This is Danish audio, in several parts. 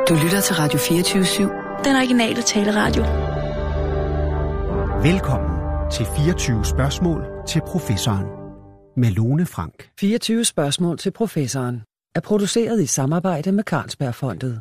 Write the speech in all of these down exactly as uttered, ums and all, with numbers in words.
Du lytter til Radio fireogtyve syv. Den originale taleradio. Velkommen til fireogtyve spørgsmål til professoren med Lone Frank. fireogtyve spørgsmål til professoren er produceret i samarbejde med Carlsbergfondet.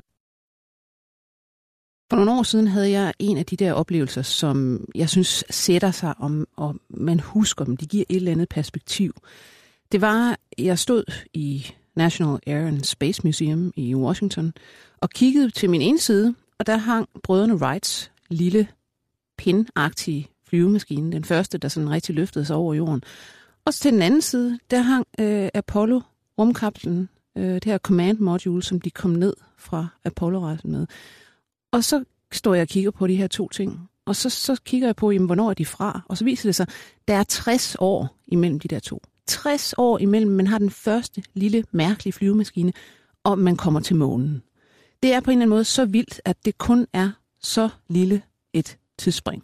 For nogle år siden havde jeg en af de der oplevelser, som jeg synes sætter sig om, og man husker dem. De giver et eller andet perspektiv. Det var, jeg stod i National Air and Space Museum i Washington og kiggede til min ene side, og der hang brødrene Wrights lille pin-agtige flyvemaskine, den første, der sådan rigtig løftede sig over jorden. Og så til den anden side, der hang øh, Apollo-rumkapslen, øh, det her command module, som de kom ned fra Apollo-rejsen med. Og så står jeg og kigger på de her to ting, og så, så kigger jeg på, jamen, hvornår er de fra? Og så viser det sig, der er tres år imellem de der to. tres år imellem, man har den første lille mærkelige flyvemaskine, og man kommer til månen. Det er på en eller anden måde så vildt, at det kun er så lille et tidsspring.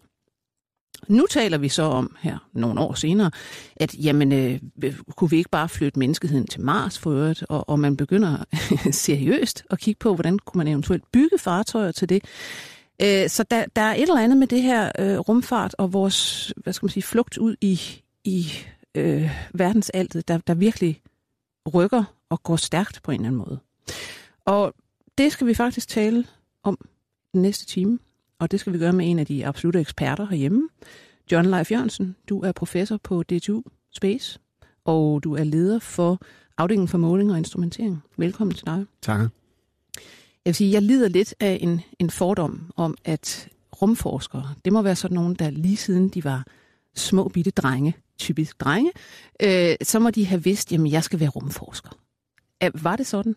Nu taler vi så om her nogle år senere, at jamen, øh, kunne vi ikke bare flytte menneskeheden til Mars for øvrigt, og, og man begynder seriøst at kigge på, hvordan kunne man eventuelt bygge fartøjer til det. Øh, så der, der er et eller andet med det her øh, rumfart og vores, hvad skal man sige, flugt ud i, i øh, verdensaltet, der, der virkelig rykker og går stærkt på en eller anden måde. Og det skal vi faktisk tale om den næste time. Og det skal vi gøre med en af de absolutte eksperter herhjemme. John Leif Jørgensen, du er professor på D T U Space, og du er leder for afdelingen for måling og instrumentering. Velkommen til dig. Tak. Jeg vil sige, jeg lider lidt af en, en fordom om, at rumforskere, det må være sådan nogen, der lige siden de var små bitte drenge, typisk drenge, øh, så må de have vidst, jamen jeg skal være rumforsker. Var det sådan?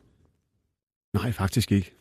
Nej, faktisk ikke.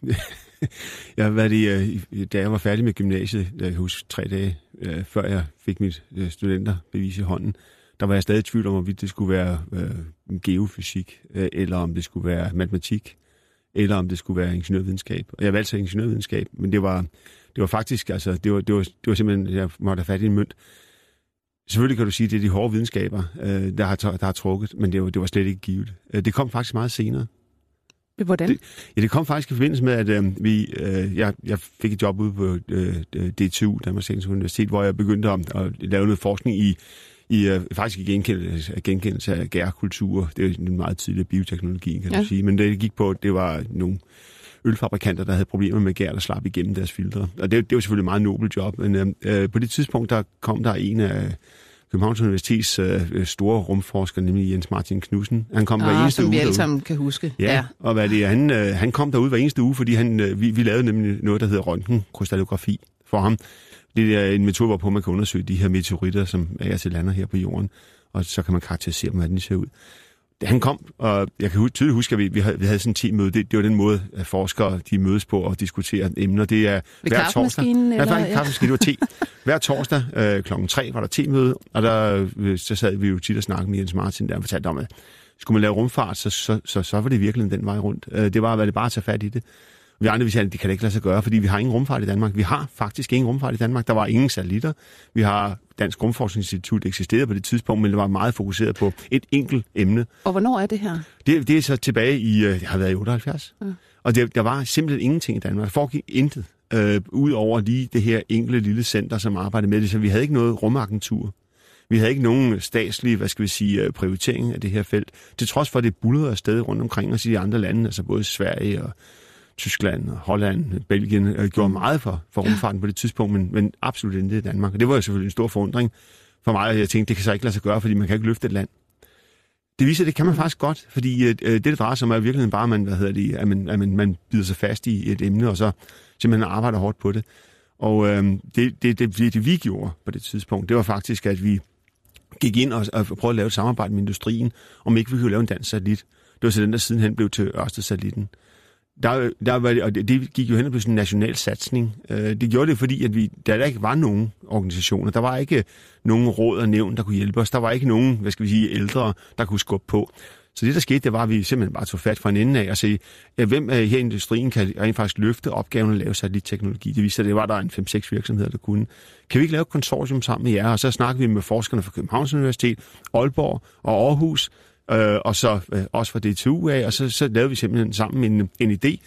Jeg har været i, da jeg var færdig med gymnasiet, jeg husker tre dage øh, før jeg fik mit øh, studenterbevis i hånden, der var jeg stadig i tvivl om, hvorvidt det skulle være øh, geofysik, øh, eller om det skulle være matematik, eller om det skulle være ingeniørvidenskab. Og jeg valgte så ingeniørvidenskab, men det var, det var faktisk, altså, det var, det var, det var simpelthen, jeg måtte have fat i en mønt. Selvfølgelig kan du sige, at det er de hårde videnskaber, øh, der, har, der har trukket, men det var, det var slet ikke givet. Det kom faktisk meget senere. Hvordan? Det, ja, det kom faktisk i forbindelse med, at øh, vi, øh, jeg, jeg fik et job ude på øh, D T U, Danmarks Tekniske Universitet, hvor jeg begyndte at, at lave noget forskning i, i øh, faktisk i genkendelse, genkendelse af gærkultur. Det er en meget tidlig bioteknologi, kan ja. du sige. Men det gik på, det var nogle ølfabrikanter, der havde problemer med gær, der slap igennem deres filtre. Og det, det var selvfølgelig et meget nobelt job, men øh, på det tidspunkt, der kom der en af Københavns Universitets øh, store rumforsker, nemlig Jens Martin Knudsen. Han kom ah, hver eneste som uge. vi alle sammen kan huske. Ja, ja. Og hvad det er, han, øh, han kom derud hver eneste uge, fordi han, øh, vi, vi lavede nemlig noget, der hedder røntgenkrystallografi for ham. Det er en metode, hvorpå man kan undersøge de her meteoritter, som er til lander her på jorden, og så kan man karakterisere dem, hvordan de ser ud. Han kom, og jeg kan tydeligt huske, at vi, vi, havde, vi havde sådan en teammøde. Det, det var den måde, at forskere de mødes på og diskuterer emner. Det er ved hver torsdag. Eller, Nej, faktisk ja. kaffemaskine, det var te. Hver torsdag øh, klokken tre var der temøde, og der, så sad vi jo tit og snakkede med Jens Martin, der og fortalte om, at skulle man lave rumfart, så, så, så, så var det virkelig den vej rundt. Øh, det var at det bare at tage fat i det. Vi andre vi sagde, at det kan det ikke lade sig gøre, fordi vi har ingen rumfart i Danmark. Vi har faktisk ingen rumfart i Danmark. Der var ingen satellitter. Vi har Dansk Rumforskningsinstitut eksisterede på det tidspunkt, men det var meget fokuseret på et enkelt emne. Og hvornår er det her? Det, det er så tilbage i, det har været i otteoghalvfjerds. Ja. Og det, der var simpelthen ingenting i Danmark. Der foregik intet, øh, ud over lige det her enkelte lille center, som arbejdede med det. Så vi havde ikke noget rumagentur. Vi havde ikke nogen statslig, hvad skal vi sige, prioritering af det her felt. Til trods for, at det buldrede afsted rundt omkring os i de andre lande, altså både Sverige og Tyskland, Holland, Belgien, øh, gjorde meget for, for rumfarten på det tidspunkt, men, men absolut intet i Danmark. Og det var jo selvfølgelig en stor forundring for mig, og jeg tænkte, det kan så ikke lade sig gøre, fordi man kan ikke løfte et land. Det viser, at det kan man faktisk godt, fordi øh, det, det drejer sig om, er virkelig bare, man, hvad hedder det, at, man, at man, man bider sig fast i et emne, og så simpelthen arbejder hårdt på det. Og øh, det, det, det, det, vi gjorde på det tidspunkt, det var faktisk, at vi gik ind og, og prøvede at lave et samarbejde med industrien, om ikke vi kunne lave en dansk satellit. Det var så den, der sidenhen blev til Ørsted-satellitten. Der, der var det, og det gik jo hen og blev sådan en national satsning. Det gjorde det, fordi at vi, der ikke var nogen organisationer. Der var ikke nogen råd og nævn, der kunne hjælpe os. Der var ikke nogen, hvad skal vi sige, ældre, der kunne skubbe på. Så det, der skete, det var, at vi simpelthen bare tog fat fra en ende af og sige, ja, hvem her i industrien kan rent faktisk løfte opgaven at lave satellitteknologi. Det viste sig, at det var der en fem seks virksomheder, der kunne. Kan vi ikke lave et konsortium sammen med jer? Og så snakkede vi med forskerne fra Københavns Universitet, Aalborg og Aarhus, øh, og så øh, også fra D T U af, og så, så lavede vi simpelthen sammen en, en idé,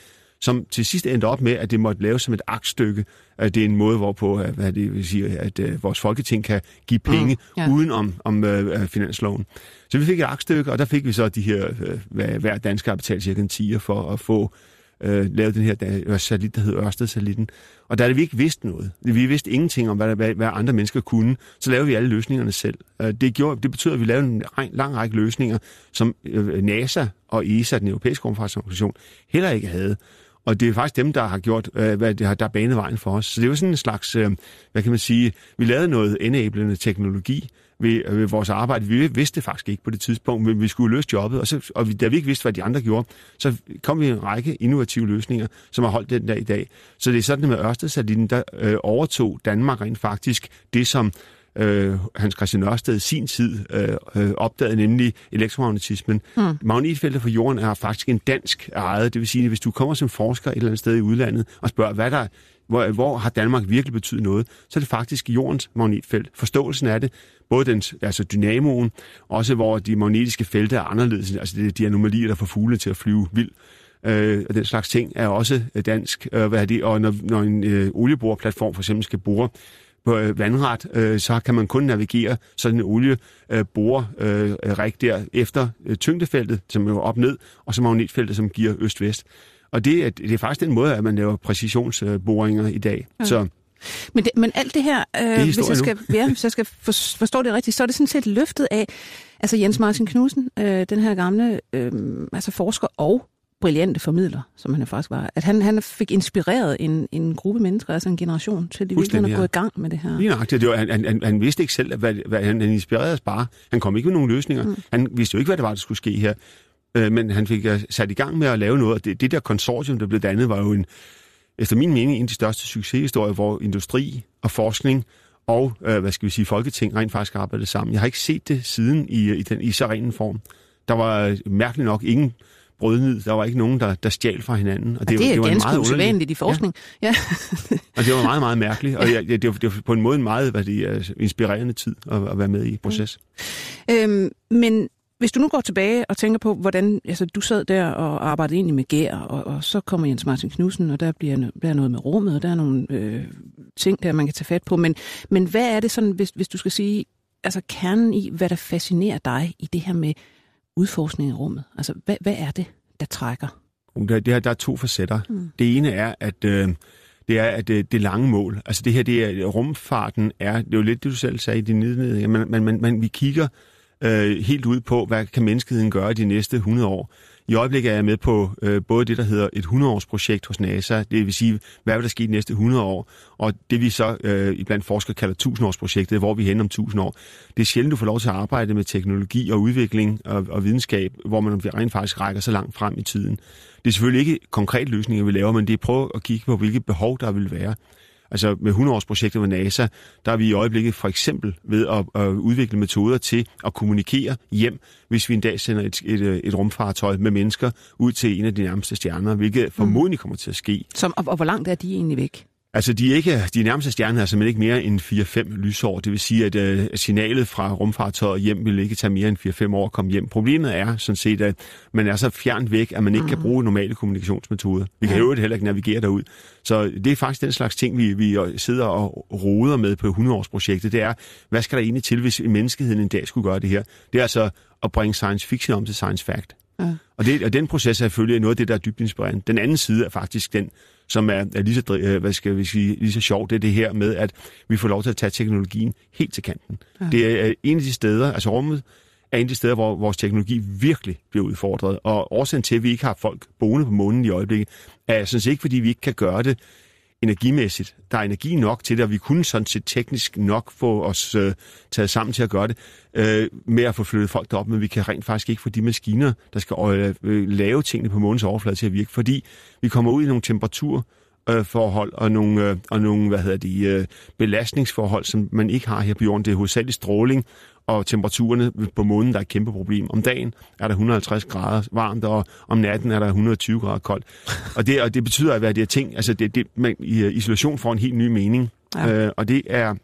som til sidst endte op med, at det måtte laves som et aktstykke. Det er en måde, hvorpå hvad det vil sige, at uh, vores folketing kan give penge mm, yeah. uden om, om uh, finansloven. Så vi fik et aktstykke, og der fik vi så de her, uh, hver dansker har betalt cirka en tier for at få uh, lavet den her der, satellit, der hedder Ørsted-satellitten. Og der havde vi ikke vidst noget. Vi vidste ingenting om, hvad, hvad, hvad andre mennesker kunne. Så lavede vi alle løsningerne selv. Uh, det, gjorde, det betyder, at vi lavede en lang række løsninger, som uh, NASA og E S A, den europæiske rumfartsorganisation, heller ikke havde. Og det er faktisk dem, der har gjort, øh, hvad det har, der banet vejen for os. Så det var sådan en slags, øh, hvad kan man sige, vi lavede noget enablende teknologi ved, øh, ved vores arbejde. Vi vidste det faktisk ikke på det tidspunkt, men vi skulle løse jobbet. Og, så, og vi, da vi ikke vidste, hvad de andre gjorde, så kom vi en række innovative løsninger, som har holdt den der i dag. Så det er sådan, med Ørsted-satellitten, der øh, overtog Danmark rent faktisk det, som Øh, Hans Christian Ørsted i sin tid øh, øh, opdagede, nemlig elektromagnetismen. Mm. Magnetfeltet for jorden er faktisk en dansk ejet. Det vil sige, at hvis du kommer som forsker et eller andet sted i udlandet og spørger, hvad der, hvor, hvor har Danmark virkelig betydet noget, så er det faktisk jordens magnetfelt. Forståelsen af det, både den, altså dynamoen, også hvor de magnetiske felter er anderledes, altså det er de anomalier, der får fugle til at flyve vildt. Øh, og den slags ting er også dansk. Øh, hvad er det? Og når, når en øh, olieboreplatform for eksempel skal bore på øh, vandret, øh, så kan man kun navigere sådan en olieborer øh, rig der efter øh, tyngdefeltet, som er op ned, og så magnetfeltet, som giver øst-vest. Og det er, det er faktisk den måde, at man laver præcisionsboringer i dag. Ja. Så Men, det, men alt det her, øh, det hvis, jeg skal, ja, hvis jeg skal forstå det rigtigt, så er det sådan set løftet af, altså Jens Martin Knudsen, øh, den her gamle øh, altså forsker og brillante formidler, som han faktisk var, at han, han fik inspireret en, en gruppe mennesker, altså en generation, til de virkelig at gå i gang med det her. Lige nøjagtigt. Det var, han, han, han vidste ikke selv, hvad, hvad han, han inspirerede os bare. Han kom ikke med nogen løsninger. Mm. Han vidste jo ikke, hvad det var, der skulle ske her. Øh, men han fik sat i gang med at lave noget. Det, det der konsortium, der blev dannet, var jo en, efter min mening, en af de største succeshistorier, hvor industri og forskning og, øh, hvad skal vi sige, folketing rent faktisk arbejdede sammen. Jeg har ikke set det siden i, i, den, i så ren form. Der var mærkeligt nok ingen brødnid. Der var ikke nogen, der, der stjal fra hinanden. Og det, og det er det var ganske usædvanligt i forskning. Ja. Ja. Og det var meget, meget mærkeligt. Og ja, det, var, det var på en måde en meget hvad det er, inspirerende tid at, at være med i proces. Mm. Øhm, men hvis du nu går tilbage og tænker på, hvordan altså, du sad der og arbejdede egentlig med gær, og, og så kommer Jens Martin Knudsen, og der bliver, bliver noget med rummet, og der er nogle øh, ting, der man kan tage fat på. Men, men hvad er det sådan, hvis, hvis du skal sige, altså kernen i, hvad der fascinerer dig i det her med udforskning i rummet? Altså, hvad, hvad er det, der trækker? Der, der, der er to facetter. Mm. Det ene er, at øh, det er at det, det lange mål. Altså det her, det er rumfarten er, det er jo lidt det, du selv sagde i din nedledning, men, men, men, men vi kigger øh, helt ud på, hvad kan menneskeheden gøre de næste hundrede år. I øjeblikket er jeg med på øh, både det, der hedder et hundrede-årsprojekt hos NASA, det vil sige, hvad vil der ske de næste hundrede år, og det vi så øh, iblandt forskere kalder tusind-årsprojektet, hvor vi er henne om tusind år. Det er sjældent, du får lov til at arbejde med teknologi og udvikling og, og videnskab, hvor man rent faktisk rækker så langt frem i tiden. Det er selvfølgelig ikke konkrete løsninger, vi laver, men det er at prøve at kigge på, hvilke behov der vil være. Altså med hundrede-årsprojektet med NASA, der er vi i øjeblikket for eksempel ved at, at udvikle metoder til at kommunikere hjem, hvis vi en dag sender et, et, et rumfartøj med mennesker ud til en af de nærmeste stjerner, hvilket formodentlig kommer til at ske. Som, og, og hvor langt er de egentlig væk? Altså, de, er ikke, de nærmeste stjerner er simpelthen ikke mere end fire fem lysår. Det vil sige, at uh, signalet fra rumfartøjet hjem vil ikke tage mere end fire fem år at komme hjem. Problemet er sådan set, at man er så fjernt væk, at man ikke mm. kan bruge normale kommunikationsmetoder. Vi kan jo ja. heller ikke navigere derud. Så det er faktisk den slags ting, vi, vi sidder og roder med på hundrede-årsprojektet. Det er, hvad skal der egentlig til, hvis menneskeheden en dag skulle gøre det her? Det er altså at bringe science fiction om til science fact. Ja. Og, det, og den proces er selvfølgelig noget af det, der er dybt inspirerende. Den anden side er faktisk den, som er, er lige, så, hvad skal vi sige, lige så sjovt, det er det her med, at vi får lov til at tage teknologien helt til kanten. Ja. Det er en af de steder, altså rummet er en af de steder, hvor vores teknologi virkelig bliver udfordret. Og årsagen til, at vi ikke har folk boende på månen i øjeblikket, er sådan set ikke, fordi vi ikke kan gøre det energimæssigt. Der er energi nok til det, og vi kunne sådan set teknisk nok få os øh, taget sammen til at gøre det, øh, med at få flyttet folk derop, men vi kan rent faktisk ikke få de maskiner, der skal øh, lave tingene på månens overflade til at virke, fordi vi kommer ud i nogle temperaturforhold og nogle, øh, og nogle hvad hedder de, øh, belastningsforhold, som man ikke har her på jorden. Det er hovedsageligt stråling, og temperaturerne på månen, der er et kæmpe problem. Om dagen er der et hundrede og halvtreds grader varmt, og om natten er der et hundrede og tyve grader koldt. Og det, og det betyder, at hvad det er ting, altså det, det, man, isolation får en helt ny mening. Ja. Øh, og det er,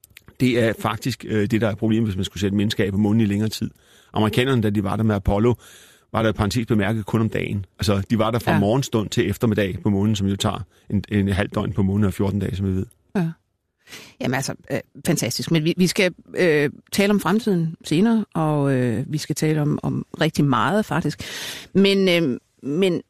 det er faktisk øh, det, der er problemet, hvis man skulle sætte mennesker af på månen i længere tid. Amerikanerne, da de var der med Apollo, var der parentes bemærket kun om dagen. Altså, de var der fra ja. morgenstund til eftermiddag på måneden, som jo tager en, en halv døgn på måneden og fjorten dage, som vi ved. Ja. Jamen altså, øh, fantastisk. Men vi, vi skal øh, tale om fremtiden senere, og øh, vi skal tale om, om rigtig meget, faktisk. Men, øh, men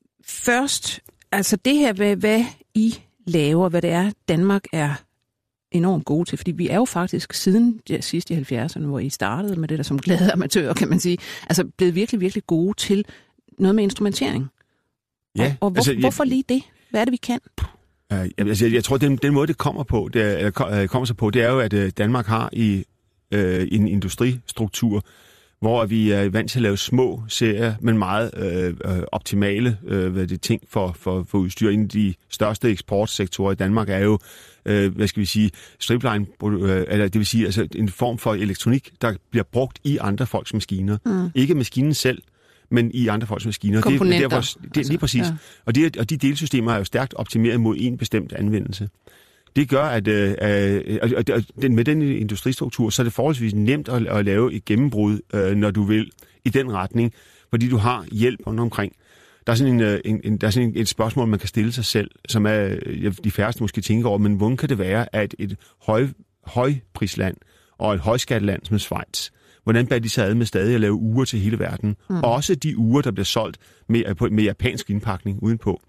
først, altså det her, hvad, hvad I laver, hvad det er, Danmark er enormt gode til, fordi vi er jo faktisk siden ja, sidst i halvfjerdserne, hvor I startede med det der som glade amatører, kan man sige, altså blevet virkelig, virkelig gode til noget med instrumentering. Ja, og og hvor, altså, jeg, hvorfor lige det? Hvad er det, vi kan? Uh, altså, jeg, jeg tror, den, den måde, det kommer på, det er, eller kommer sig på, det er jo, at uh, Danmark har i uh, en industristruktur, hvor vi er vant til at lave små serier, men meget øh, optimale øh, hvad det, ting for, for, for udstyr. En af de største eksportsektorer i Danmark er jo, øh, hvad skal vi sige, stripline, øh, eller det vil sige altså en form for elektronik, der bliver brugt i andre folks maskiner. Mm. Ikke maskinen selv, men i andre folks maskiner. Komponenter. Det, derfor, det, altså, lige præcis. Ja. Og, de, og de delsystemer er jo stærkt optimeret mod en bestemt anvendelse. Det gør, at øh, øh, øh, øh, med den industristruktur, så er det forholdsvis nemt at, at lave et gennembrud, øh, når du vil, i den retning, fordi du har hjælp omkring. Der er sådan, en, en, en, der er sådan en, et spørgsmål, man kan stille sig selv, som er de færreste måske tænker over, men hvordan kan det være, at et høj, højprisland og et højskatteland som Schweiz, hvordan bærer de sig ad med stadig at lave uger til hele verden? Mm. Også de uger, der bliver solgt med, med japansk indpakning udenpå.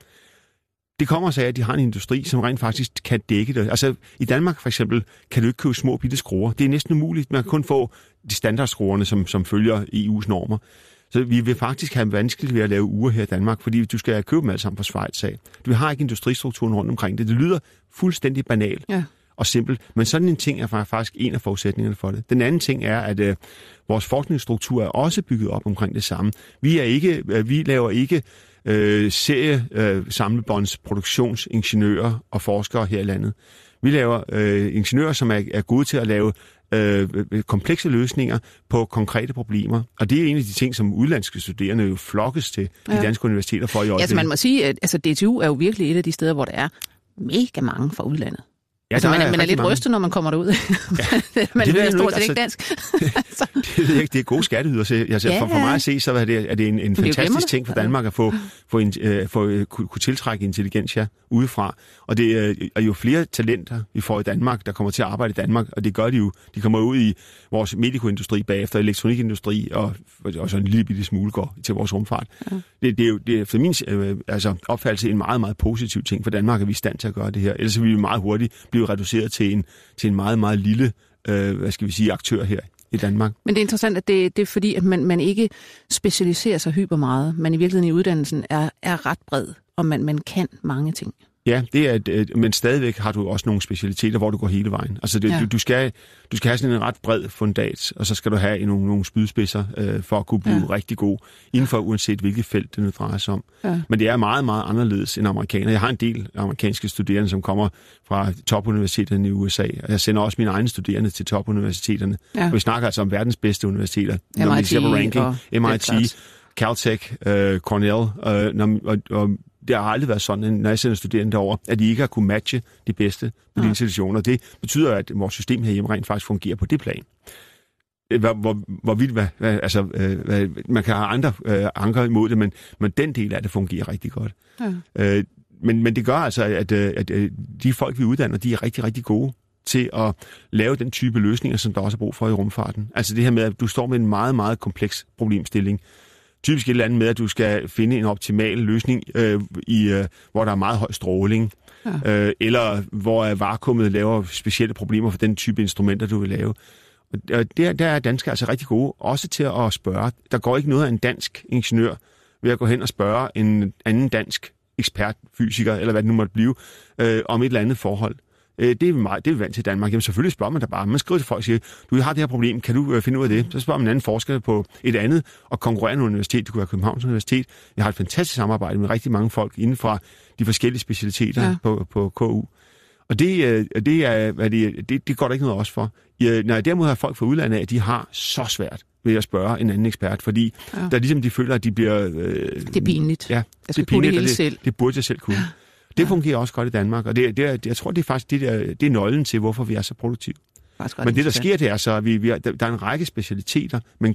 Det kommer så af, at de har en industri, som rent faktisk kan dække det. Altså, i Danmark for eksempel, kan du ikke købe små bitte skruer. Det er næsten umuligt. Man kan kun få de standardskruerne, som, som følger E U's normer. Så vi vil faktisk have vanskeligt ved at lave uger her i Danmark, fordi du skal købe dem alle sammen på Schweiz af. Du har ikke industristrukturen rundt omkring det. Det lyder fuldstændig banalt ja. og simpelt, men sådan en ting er faktisk en af forudsætningerne for det. Den anden ting er, at øh, vores forskningsstruktur er også bygget op omkring det samme. Vi er ikke, øh, vi laver ikke Øh, serie øh, samlebånds produktionsingeniører og forskere her i landet. Vi laver øh, ingeniører, som er, er gode til at lave øh, komplekse løsninger på konkrete problemer. Og det er en af de ting, som udlandske studerende jo flokkes til ja. de danske universiteter for i øjeblikket. Altså man må sige, at altså, D T U er jo virkelig et af de steder, hvor der er mega mange fra udlandet. Ja, altså, man er, man er lidt rystet, når man kommer derud. Ja. man det er stort set ikke dansk. det ved jeg ikke. Det er gode skatteyder. Altså, ja. for, for mig at se, så er det, er det en, en fantastisk ting for Danmark at få, få, en, uh, få uh, kunne, kunne tiltrække intelligensia udefra. Og det uh, er jo flere talenter, vi får i Danmark, der kommer til at arbejde i Danmark, og det gør de jo. De kommer ud i vores medicoindustri bagefter, elektronikindustri, og, og så en lille bitte smule går til vores rumfart. Ja. Det, det er jo det er for min uh, altså, opfattelse en meget, meget positiv ting for Danmark, at vi er i stand til at gøre det her. Ellers vil vi meget hurtigt blive reduceret til en, til en meget, meget lille, øh, hvad skal vi sige, aktør her i Danmark. Men det er interessant, at det, det er fordi, at man, man ikke specialiserer sig hyper meget, men i virkeligheden i uddannelsen er, er ret bred, og man, man kan mange ting. Ja, det er, et, men stadigvæk har du også nogle specialiteter, hvor du går hele vejen. Altså det, ja. du, du, skal, du skal have sådan en ret bred fundat, og så skal du have nogle, nogle spydspidser øh, for at kunne blive ja. rigtig god inden for uanset hvilket felt det nu drejer sig om. Ja. Men det er meget, meget anderledes end amerikanere. Jeg har en del amerikanske studerende, som kommer fra topuniversiteterne i U S A, og jeg sender også mine egne studerende til topuniversiteterne. Ja. Og vi snakker altså om verdens bedste universiteter. M I T når vi ser på ranking, M I T, Caltech, øh, Cornell, øh, når, og, og det har aldrig været sådan, når jeg sender studerende derover, at de ikke har kunne matche de bedste på de institutioner. Det betyder, at vores system herhjemme rent faktisk fungerer på det plan. Hvor, hvor, hvor vildt, hvad, hvad, altså, hvad, man kan have andre øh, anker imod det, men, men den del af det fungerer rigtig godt. Ja. Øh, men, men det gør altså, at, at, at de folk, vi uddanner, de er rigtig, rigtig gode til at lave den type løsninger, som der også er brug for i rumfarten. Altså det her med, at du står med en meget, meget kompleks problemstilling. Typisk et eller andet med, at du skal finde en optimal løsning, øh, i, øh, hvor der er meget høj stråling, ja. øh, eller hvor vakuumet laver specielle problemer for den type instrumenter, du vil lave. Og der, der er danskere altså rigtig gode, også til at spørge. Der går ikke noget af en dansk ingeniør ved at gå hen og spørge en anden dansk ekspert, fysiker, eller hvad det nu måtte blive, øh, om et eller andet forhold. Det er vi meget, det er vi vant til i Danmark. Jamen selvfølgelig spørger man da bare. Man skriver til folk og siger, du har det her problem, kan du øh, finde ud af det? Så spørger man en anden forsker på et andet og konkurrerende universitet. Det kunne være Københavns Universitet. Jeg har et fantastisk samarbejde med rigtig mange folk inden fra de forskellige specialiteter ja. på, på K U. Og det, øh, det, er, hvad det, det, det går der ikke noget også for. Jeg, når jeg derimod har folk fra udlandet, at de har så svært ved at spørge en anden ekspert, fordi ja. der ligesom de føler, at de bliver... Øh, det er pinligt. Ja, det er pinligt, det, det, det burde jeg selv kunne. Ja. Det fungerer også godt i Danmark, og det, det, jeg tror, det er faktisk det, der, det er nøglen til, hvorfor vi er så produktive. Men det, der sker, det er så, at vi, vi er, der er en række specialiteter, men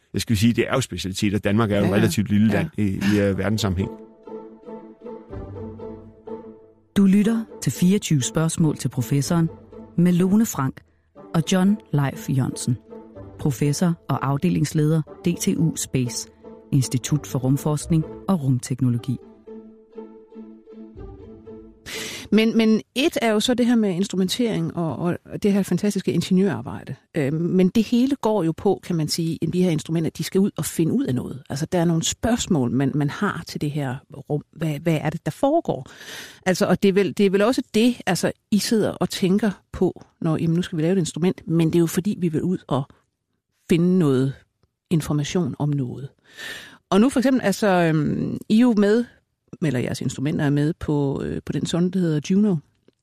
jeg skal sige, det er jo specialiteter. Danmark er jo ja, ja. et relativt lille land ja. i, i uh, verdenssammenhæng. Du lytter til fireogtyve spørgsmål til professoren med Lone Frank og John Leif Jørgensen, professor og afdelingsleder D T U Space, Institut for Rumforskning og Rumteknologi. Men, men et er jo så det her med instrumentering og, og det her fantastiske ingeniørarbejde. Øh, men det hele går jo på, kan man sige, at de her instrumenter, de skal ud og finde ud af noget. Altså der er nogle spørgsmål, man, man har til det her rum. Hvad, hvad er det, der foregår? Altså, og det er, vel, det er vel også det, altså I sidder og tænker på, når jamen, nu skal vi lave et instrument, men det er jo fordi, vi vil ud og finde noget information om noget. Og nu for eksempel, altså, øhm, I er jo med, eller jeres instrumenter er med på, øh, på den sonde, der hedder Juno,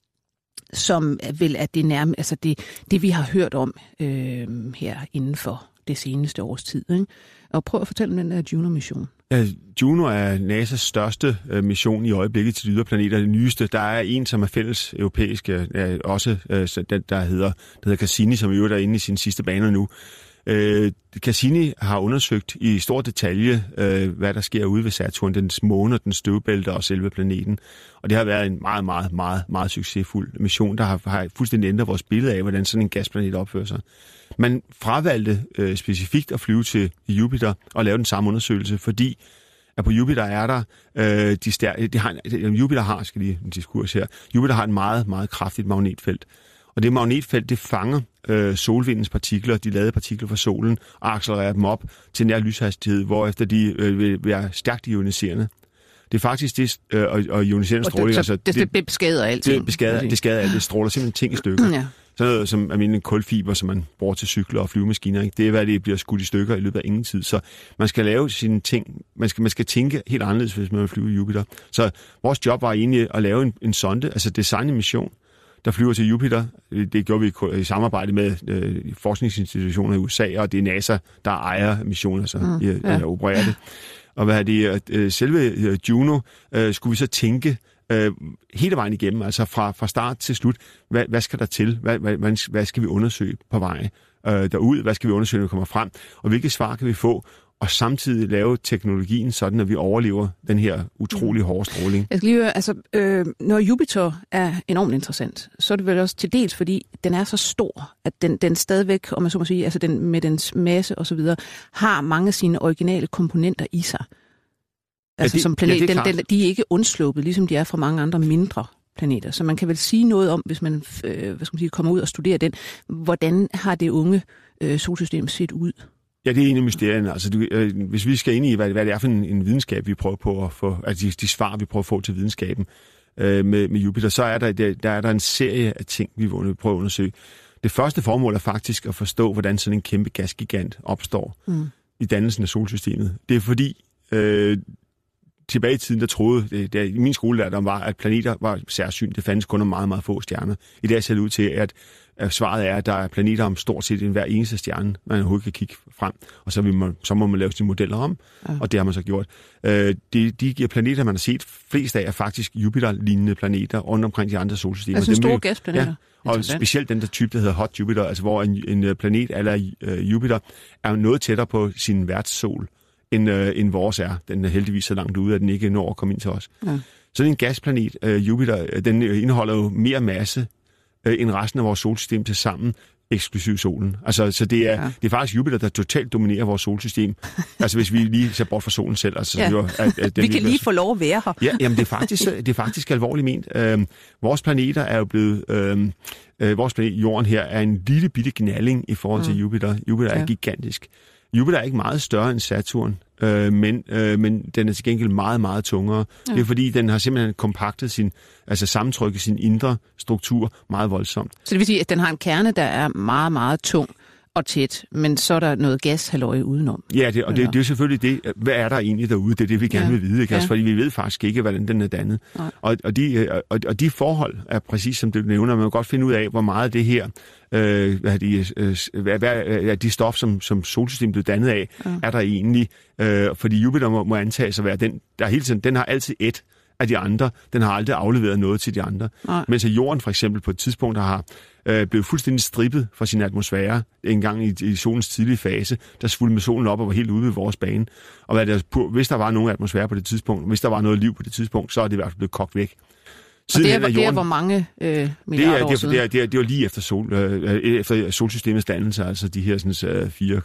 som vel er det nærmest, altså det, det vi har hørt om øh, her inden for det seneste års tid. Ikke? Og prøv at fortælle om den der Juno-mission. Ja, Juno er NASA's største øh, mission i øjeblikket til de ydre planeter. Det nyeste, der er en, som er fælles europæisk, øh, også øh, den, der hedder, der hedder Cassini, som i øvrigt er inde i sin sidste baner nu. Øh, Cassini har undersøgt i stor detalje, øh, hvad der sker ude ved Saturn, dens måne, den støvbælte og selve planeten. Og det har været en meget, meget, meget, meget succesfuld mission, der har, har fuldstændig ændret vores billede af, hvordan sådan en gasplanet opfører sig. Man fravalgte øh, specifikt at flyve til Jupiter og lave den samme undersøgelse, fordi at på Jupiter er der, øh, de stær- de har, Jupiter har, skal lige en diskurs her, Jupiter har et meget, meget kraftigt magnetfelt. Og det magnetfelt, det fanger øh, solvindens partikler, de ladede partikler fra solen, og accelererer dem op til nær lyshastighed, hvorefter de øh, vil være stærkt ioniserende. Det er faktisk det, øh, og, og ioniserende stråling... Altså, det, det, det beskader alting. Det beskader, det skader alt. Det stråler simpelthen ting i stykker. Ja. Sådan noget som almindelige kulfiber, som man bruger til cykler og flyvemaskiner. Ikke? Det er, hvad det bliver skudt i stykker i løbet af ingen tid. Så man skal lave sine ting... Man skal, man skal tænke helt anderledes, hvis man vil flyve i Jupiter. Så vores job var egentlig at lave en, en sonde, altså designe en mission, der flyver til Jupiter. Det gjorde vi i samarbejde med øh, forskningsinstitutioner i U S A, og det er NASA, der ejer missionen, altså mm, ja. der opererer det. Og hvad er det? Øh, selve øh, Juno øh, skulle vi så tænke øh, hele vejen igennem, altså fra, fra start til slut. Hvad, hvad skal der til? Hvad, hvad, hvad skal vi undersøge på vej øh, derud? Hvad skal vi undersøge, når vi kommer frem? Og hvilke svar kan vi få? Og samtidig lave teknologien sådan, at vi overlever den her utrolig hårde stråling. Jeg skal lige høre, altså, øh, når Jupiter er enormt interessant, så er det vel også til dels, fordi den er så stor, at den, den stadigvæk, om man så må sige, altså den, med dens masse og så videre, har mange af sine originale komponenter i sig. Altså ja, det, som planet, ja, den, den, de er ikke undsluppet, ligesom de er fra mange andre mindre planeter. Så man kan vel sige noget om, hvis man, øh, hvad skal man sige, kommer ud og studerer den, hvordan har det unge øh, solsystem set ud? Ja, det er en af mysterierne. Altså, du, øh, hvis vi skal ind i, hvad, hvad det er for en, en videnskab, vi prøver på at få, altså de, de svar, vi prøver at få til videnskaben øh, med, med Jupiter, så er der, der, der er der en serie af ting, vi prøver at undersøge. Det første formål er faktisk at forstå, hvordan sådan en kæmpe gasgigant opstår mm. i dannelsen af solsystemet. Det er fordi, øh, tilbage i tiden, der troede, det, der, i min skolelærdom var, at planeter var særsyn. Det fandtes kun om meget, meget få stjerner. I dag ser det ud til, at svaret er, at der er planeter om stort set en hver eneste stjerne, man overhovedet kan kigge frem, og så, vil man, så må man lave sine modeller om, ja. Og det har man så gjort. Øh, de, de giver planeter, man har set flest af, er faktisk Jupiter-lignende planeter rundt omkring de andre solsystemer. Altså store gasplaneter. Ja, og specielt den der type, der hedder Hot Jupiter, altså hvor en, en planet eller uh, Jupiter er noget tættere på sin værtssol, end, uh, end vores er. Den er heldigvis så langt ude, at den ikke når at komme ind til os. Ja. Sådan en gasplanet, uh, Jupiter, den indeholder jo mere masse end resten af vores solsystem til sammen, eksklusiv solen. Altså, så det er, ja. det er faktisk Jupiter, der totalt dominerer vores solsystem. Altså, hvis vi lige ser bort fra solen selv. Altså, ja. jo, at, at vi kan lige få lov at være her. Ja, jamen, det er faktisk, det er faktisk alvorligt ment. Øhm, vores planeter er jo blevet... Øhm, øh, vores planet, Jorden her, er en lille bitte gnalling i forhold til mm. Jupiter. Jupiter ja. er gigantisk. Jupiter er ikke meget større end Saturn, øh, men, øh, men den er til gengæld meget, meget tungere. Ja. Det er fordi, den har simpelthen kompaktet sin, altså sammentrykket sin indre struktur meget voldsomt. Så det vil sige, at den har en kerne, der er meget, meget tung og tæt, men så er der noget gashalløje udenom. Ja, det, og det, det er selvfølgelig det. Hvad er der egentlig derude? Det er det, vi gerne ja. vil vide, ikke? Altså, ja. fordi vi ved faktisk ikke, hvordan den er dannet. Og, og, de, og, og de forhold er præcis som det nævner. Man kan godt finde ud af, hvor meget det her, øh, hvad de, øh, hvad, hvad, de stof, som, som solsystemet blev dannet af, ja. er der egentlig. Øh, fordi Jupiter må, må antages at være den, der hele tiden, den har altid et af de andre. Den har aldrig afleveret noget til de andre. Nej. Mens jorden for eksempel på et tidspunkt har øh, blevet fuldstændig strippet fra sin atmosfære en gang i, i solens tidlige fase, der svulmede solen op og var helt ude ved vores bane. Og hvad der, hvis der var nogen atmosfære på det tidspunkt, hvis der var noget liv på det tidspunkt, så er det i hvert fald blevet kogt væk. Og det er, jorden, det er hvor mange øh, milliarder det er, år det er, siden? Det er, det er, det var lige efter, sol, øh, efter solsystemets dannelse, altså de her sådan, øh, fire,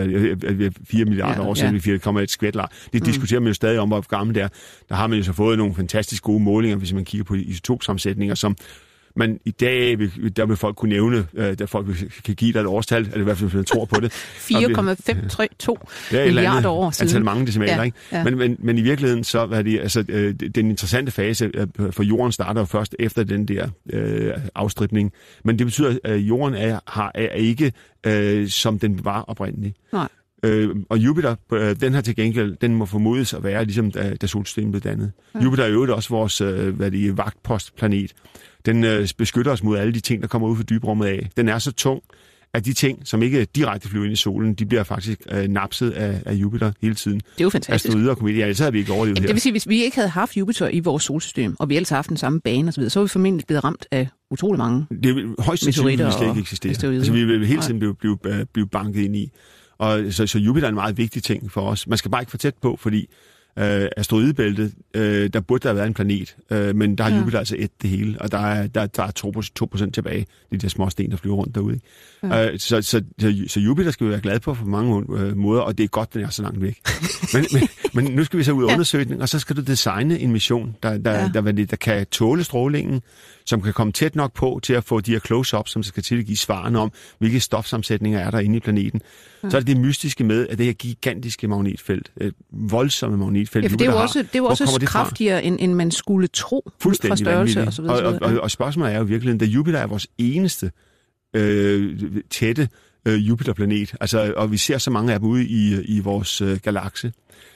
øh, fire milliarder ja, år siden, ja. vi kommer et skvætlar. Det mm. diskuterer man jo stadig om, hvor gammel det er. Der har man jo så fået nogle fantastisk gode målinger, hvis man kigger på isotopsammensætninger, som man i dag, der vil folk kunne nævne, øh, der folk kan give dig et årstal, eller i hvert fald, hvis man tror på det. fire komma fem tre to milliarder år siden. Altså mange decimaler, ja, ikke? Ja. Men, men, men i virkeligheden, så var det, altså, øh, den interessante fase for jorden starter jo først efter den der øh, afstribning. Men det betyder, at jorden er, har, er ikke, øh, som den var oprindelig. Nej. Øh, og Jupiter, øh, den her til gengæld, den må formodes at være, ligesom da, da solsystemet blev dannet. Ja. Jupiter er jo også vores øh, hvad det er, vagtpostplanet. Den øh, beskytter os mod alle de ting, der kommer ud fra dybrummet af. Den er så tung, at de ting, som ikke direkte flyver ind i solen, de bliver faktisk øh, napset af, af Jupiter hele tiden. Det er jo fantastisk. Asteroider og kometer, ja, ellers havde vi ikke overlevet Jamen, her. Det vil sige, hvis vi ikke havde haft Jupiter i vores solsystem, og vi ellers havde haft den samme bane osv., så var vi formentlig blevet ramt af utrolig mange det vil højst sandsynligt slet ikke eksistere. Altså, vi vil hele tiden blive, blive, blive banket ind i. Og så, så Jupiter er en meget vigtig ting for os. Man skal bare ikke for tæt på, fordi øh, asteroidebæltet, øh, der burde der have været en planet, øh, men der har ja. Jupiter altså et det hele, og der er, der, der er to procent tilbage, de der små sten, der flyver rundt derude. Ja. Øh, så, så, så, så Jupiter skal vi være glade på på mange øh, måder, og det er godt, den er så langt væk. men, men, men nu skal vi så ud og undersøge den, og så skal du designe en mission, der, der, ja. der, der, der, der kan tåle strålingen, som kan komme tæt nok på til at få de her close-ups, som skal til at give svarene om, hvilke stofsammensætninger er der inde i planeten. Ja. Så er det det mystiske med, at det her gigantiske magnetfelt, et voldsomme magnetfelt, ja, for det er jo også, det er jo også kraftigere, end, end man skulle tro fra størrelse og så videre. Og, og, og, og spørgsmålet er jo virkelig, at Jupiter er vores eneste øh, tætte øh, Jupiterplanet, altså, og vi ser så mange af dem ude i, i vores øh, galakse,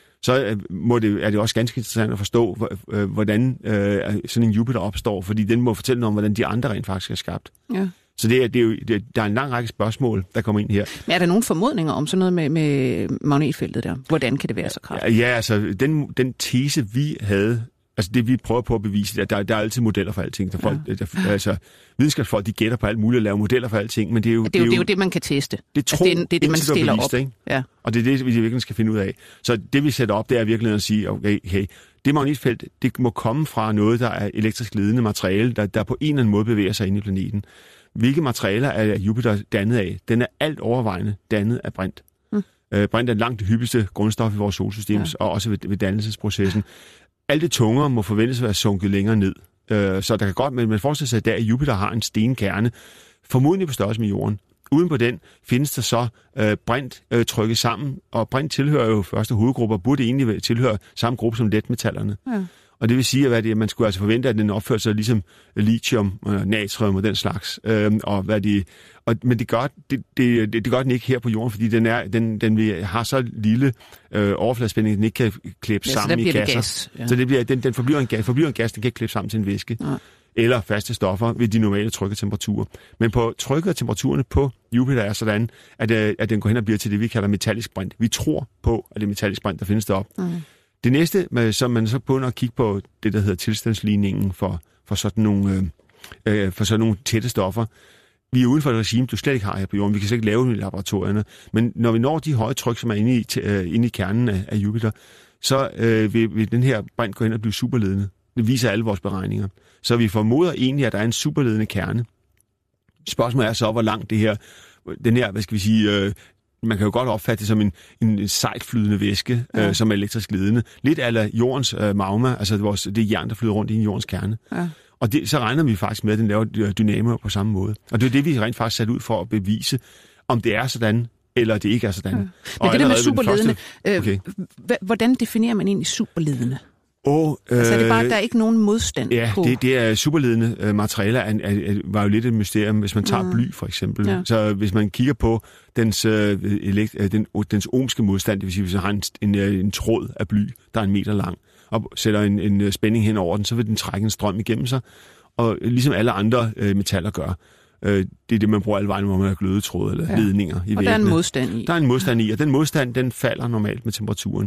så må det, er det også ganske interessant at forstå, hvordan øh, sådan en Jupiter opstår, fordi den må fortælle noget om, hvordan de andre rent faktisk er skabt. Ja. Så det er, det er jo, det, der er en lang række spørgsmål, der kommer ind her. Men er der nogle formodninger om sådan noget med, med magnetfeltet der? Hvordan kan det være så kraftigt? Ja, altså den, den tese, vi havde, altså det vi prøver på at bevise, der, der, der er altid modeller for alting. Der folk, ja. der, altså, videnskabsfolk, de gætter på alt muligt og laver modeller for alting, men det er jo... Ja, det, er jo, det er jo det, man kan teste. Det, tro, altså, det, er, det er det, man stiller bevist, op. Ikke? Ja. Og det er det, vi virkelig skal finde ud af. Så det, vi sætter op, det er virkelig at sige, okay, hey, det magnetfelt, det må komme fra noget, der er elektrisk ledende materiale, der, der på en eller anden måde bevæger sig ind i planeten. Hvilke materialer er Jupiter dannet af? Den er alt overvejende dannet af brint. Mm. Øh, brint er langt det hyppigste grundstof i vores solsystem, ja. Og også ved, ved dannelsesprocessen. Alt det tungere må forventes at være sunket længere ned. Øh, så der kan godt, men man forestiller sig, at der Jupiter har en stenkerne, formodentlig på størrelse med jorden. Uden på den findes der så øh, brint øh, trykket sammen, og brint tilhører jo første hovedgrupper, burde egentlig tilhøre samme gruppe som letmetallerne. Ja. Og det vil sige, at man skulle altså forvente, at den opfører sig ligesom lithium, natrium og den slags. Øhm, og hvad de, og, men det gør, det, det, det gør den ikke her på jorden, fordi den, er, den, den har så lille øh, overfladespænding, at den ikke kan klippe ja, sammen i gasser. Gas, ja. Så det bliver, den, den forbliver en gas, forbliver en gas, den kan ikke klippe sammen til en væske. Ja. Eller faste stoffer ved de normale tryk og temperaturer. Men på trykket og temperaturerne på Jupiter er sådan, at, at den går hen og bliver til det, vi kalder metallisk brint. Vi tror på, at det er metallisk brint, der findes deroppe. Mm. Det næste, som man så begynder at kigge på, det der hedder tilstandsligningen for, for, sådan nogle, øh, for sådan nogle tætte stoffer. Vi er uden for et regime, du slet ikke har her på jorden. Vi kan slet ikke lave dem i laboratorierne. Men når vi når de høje tryk, som er inde i, øh, inde i kernen af, af Jupiter, så øh, vil, vil den her brint gå hen og blive superledende. Det viser alle vores beregninger. Så vi formoder egentlig, at der er en superledende kerne. Spørgsmålet er så, hvor langt det her, den her, hvad skal vi sige... Øh, man kan jo godt opfatte det som en, en sejt flydende væske, ja. øh, som er elektrisk ledende. Lidt af jordens øh, magma, altså vores, det jern, der flyder rundt i jordens kerne. Ja. Og det, så regner vi faktisk med, at den laver dynamoer på samme måde. Og det er det, vi rent faktisk sat ud for at bevise, om det er sådan, eller det ikke er sådan. Ja. Men og det der med superledende, første... okay. øh, hvordan definerer man egentlig superledende? Oh, øh, altså er det bare, at der er ikke nogen modstand ja, på? Ja, det, det er superledende øh, materialer, er, er, er, var jo lidt et mysterium, hvis man tager mm. bly for eksempel. Ja. Så hvis man kigger på dens, øh, elekt, øh, den, dens ohmske modstand, det vil sige, hvis man har en, en, en tråd af bly, der er en meter lang, og sætter en, en spænding hen over den, så vil den trække en strøm igennem sig, og ligesom alle andre øh, metaller gør. Øh, det er det, man bruger alle vejen, hvor man har glødetråd eller ja. ledninger i væggene. Og der er en modstand i. Der er en modstand i, og den modstand, den falder normalt med temperaturen.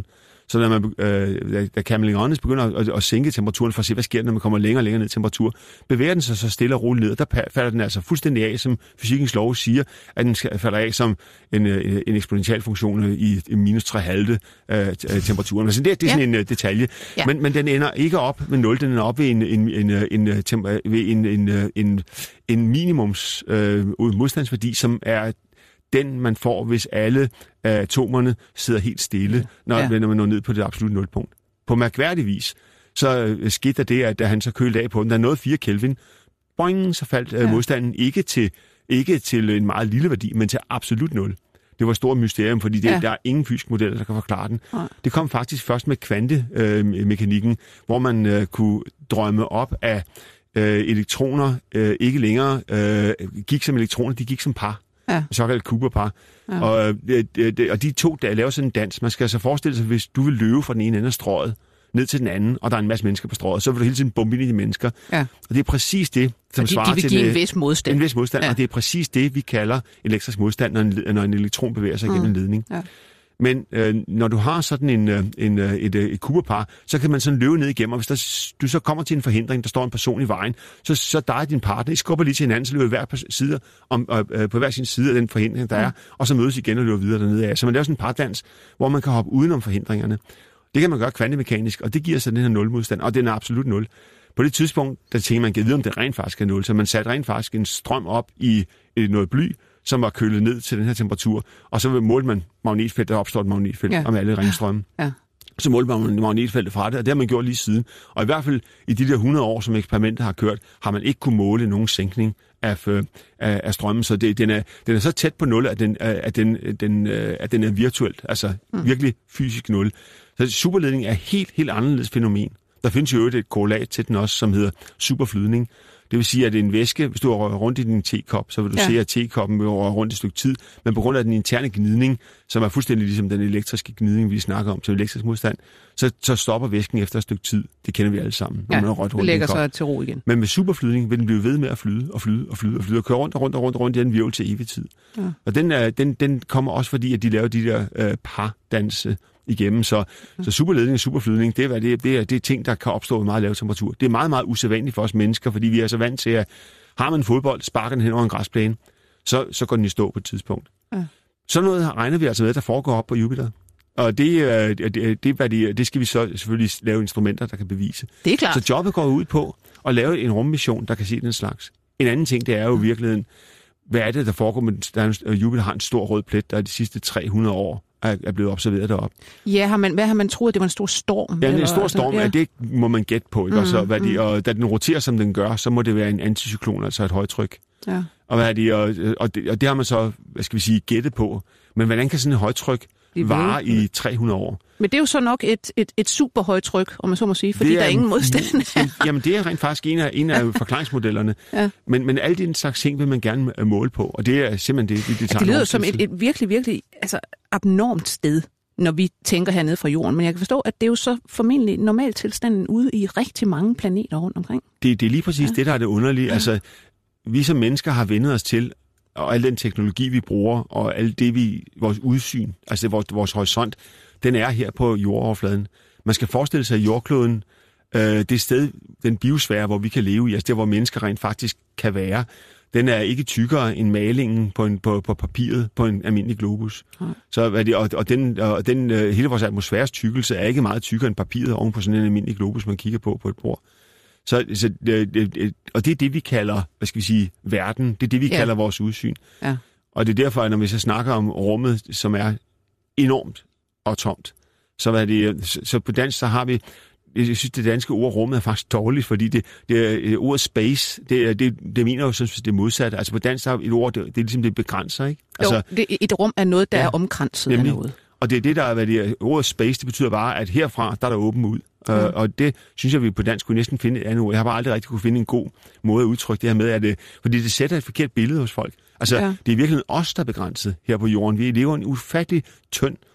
Så når man, øh, da kameleonen begynder at, at sænke temperaturen for at se, hvad sker der, når man kommer længere og længere ned i temperatur, bevæger den sig så stille og roligt ned, og der falder den altså fuldstændig af, som fysikkens lov siger, at den skal, falder af som en, en eksponentiel funktion i, i minus tre halve øh, temperaturen. Altså det, det er sådan ja. en uh, detalje. Ja. Men, men den ender ikke op med nul, den ender op ved en, en, en, en, en, ved en, en, en, en minimums øh, modstandsværdi, som er den, man får, hvis alle øh, atomerne sidder helt stille, når, ja. når man når ned på det absolutte nulpunkt. På mærkværdig vis, så øh, skete der det, at da han så kølede af på den, der nåede fire Kelvin, boing, så faldt øh, ja. modstanden ikke til, ikke til en meget lille værdi, men til absolut nul. Det var et stort mysterium, fordi det, ja. der er ingen fysisk model, der kan forklare den. Ja. Det kom faktisk først med kvantemekanikken, øh, hvor man øh, kunne drømme op af øh, elektroner, øh, ikke længere øh, gik som elektroner, de gik som par. Ja. Såkaldt Cooper-par. Ja. Og, øh, de, og de to, der laver sådan en dans, man skal altså forestille sig, hvis du vil løbe fra den ene ende af strøget ned til den anden, og der er en masse mennesker på strøget, så vil du hele tiden bombe ind i de mennesker. Ja. Og det er præcis det, som de, svarer de vil til give en vis modstand. En vis modstand, ja. Og det er præcis det, vi kalder elektrisk modstand, når en, når en elektron bevæger sig mm. gennem en ledning. Ja. Men øh, når du har sådan en, en, et, et Cooper-par, så kan man sådan løbe ned igennem, og hvis der, du så kommer til en forhindring, der står en person i vejen, så, så dig din partner, I skubber lige til hinanden, så løber hver side, om, øh, på hver sin side af den forhindring, der er, og så mødes igen og løber videre dernede af. Så man laver sådan en pardans, hvor man kan hoppe udenom forhindringerne. Det kan man gøre kvantemekanisk, og det giver så den her nulmodstand, og den er absolut nul. På det tidspunkt, der tænker man, kan vide, om det rent faktisk er nul, så man satte rent faktisk en strøm op i, i noget bly, som var kølet ned til den her temperatur, og så målte man magnetfelt, der opstår et magnetfelt ja. om alle ringstrømme. Ja. Så målte man magnetfeltet fra det, og det har man gjort lige siden. Og i hvert fald i de der hundrede år, som eksperimentet har kørt, har man ikke kunne måle nogen sænkning af, af, af strømmen, så det, den, er, den er så tæt på nul, at den, at den, den, at den er virtuelt, altså mm. virkelig fysisk nul. Så superledning er et helt, helt anderledes fænomen. Der findes jo et korrelat til den også, som hedder superflydning. Det vil sige, at en væske, hvis du rører rundt i din tekop, så vil du ja. se, at tekoppen vil røre rundt et stykke tid. Men på grund af den interne gnidning, som er fuldstændig ligesom den elektriske gnidning, vi snakker om til elektrisk modstand, så, så stopper væsken efter et stykke tid. Det kender vi alle sammen. Ja, når man det lægger sig til ro igen. Men med superflydning vil den blive ved med at flyde og flyde og flyde og flyde og køre rundt og rundt og rundt, og rundt i den virvel til evig tid. Ja. Og den, er, den, den kommer også fordi, at de laver de der øh, pardanse igennem. Så, så superledning og superflydning, det er, det, er, det, er, det er ting, der kan opstå ved meget lav temperatur. Det er meget, meget usædvanligt for os mennesker, fordi vi er så vant til, at har man en fodbold, sparker den hen over en græsplæne, så, så går den i stå på et tidspunkt. Ja. Sådan noget regner vi altså med, der foregår op på Jupiter. Og det, det, det, det, det skal vi så selvfølgelig lave instrumenter, der kan bevise. Det er klart. Så jobbet går ud på at lave en rummission, der kan se den slags. En anden ting, det er jo i virkeligheden, hvad er det, der foregår med, Jupiter har en stor rød plet, der de sidste tre hundrede år er blevet observeret deroppe. Ja, har man, hvad har man troet, det var en stor storm? Ja, det er en stor storm, ja. Det må man gætte på. Ikke? Mm, så, hvad mm. de, og da den roterer, som den gør, så må det være en anticyklon, altså et højtryk. Ja. Og, hvad de, og, og, det, og det har man så, hvad skal vi sige, gættet på. Men hvordan kan sådan et højtryk vare i tre hundrede år? Men det er jo så nok et, et, et super højtryk, om man så må sige, fordi er, der er ingen modstand. Jamen, det er rent faktisk en af, en af forklaringsmodellerne. Ja. Men, men alle de slags ting vil man gerne måle på, og det er simpelthen det, det, det tager. Det lyder som et, et virkelig, virkelig altså, abnormt sted, når vi tænker hernede fra jorden. Men jeg kan forstå, at det er jo så formentlig normaltilstanden ude i rigtig mange planeter rundt omkring. Det, det er lige præcis ja. det, der er det underlige. Ja. Altså, vi som mennesker har vendet os til, og al den teknologi, vi bruger, og alt det, vi, vores udsyn, altså vores, vores horisont, den er her på jordoverfladen. Man skal forestille sig, at jordkloden, øh, det sted, den biosfære, hvor vi kan leve i, altså der, hvor mennesker rent faktisk kan være, den er ikke tykkere end malingen på, en, på, på papiret på en almindelig globus. Ja. Så, er det, og, og, den, og den, hele vores atmosfæres tykkelse er ikke meget tykkere end papiret oven på sådan en almindelig globus, man kigger på på et bord. Så, så, og det er det, vi kalder, hvad skal vi sige, verden. Det er det, vi ja. kalder vores udsyn. Ja. Og det er derfor, når vi så snakker om rummet, som er enormt og tomt, så, er det, så på dansk, så har vi, jeg synes, det danske ord rummet er faktisk dårligt, fordi det, det er ordet space, det, det, det mener jo sådan, det er modsat. Altså på dansk, så har vi et ord, det, det er ligesom, det begrænser, ikke? Altså, jo, det, et rum er noget, der ja, er omkranset af noget. Og det er det, der er, hvad det er. Ordet space, det betyder bare, at herfra, der er der åben ud. Mm. Uh, og det synes jeg, vi på dansk kunne næsten finde et andet ord. Jeg har bare aldrig rigtig kunne finde en god måde at udtrykke det her med, at det, fordi det sætter et forkert billede hos folk. Altså, ja. det er virkelig os, der er begrænset her på jorden. Vi lever en ufattelig tynd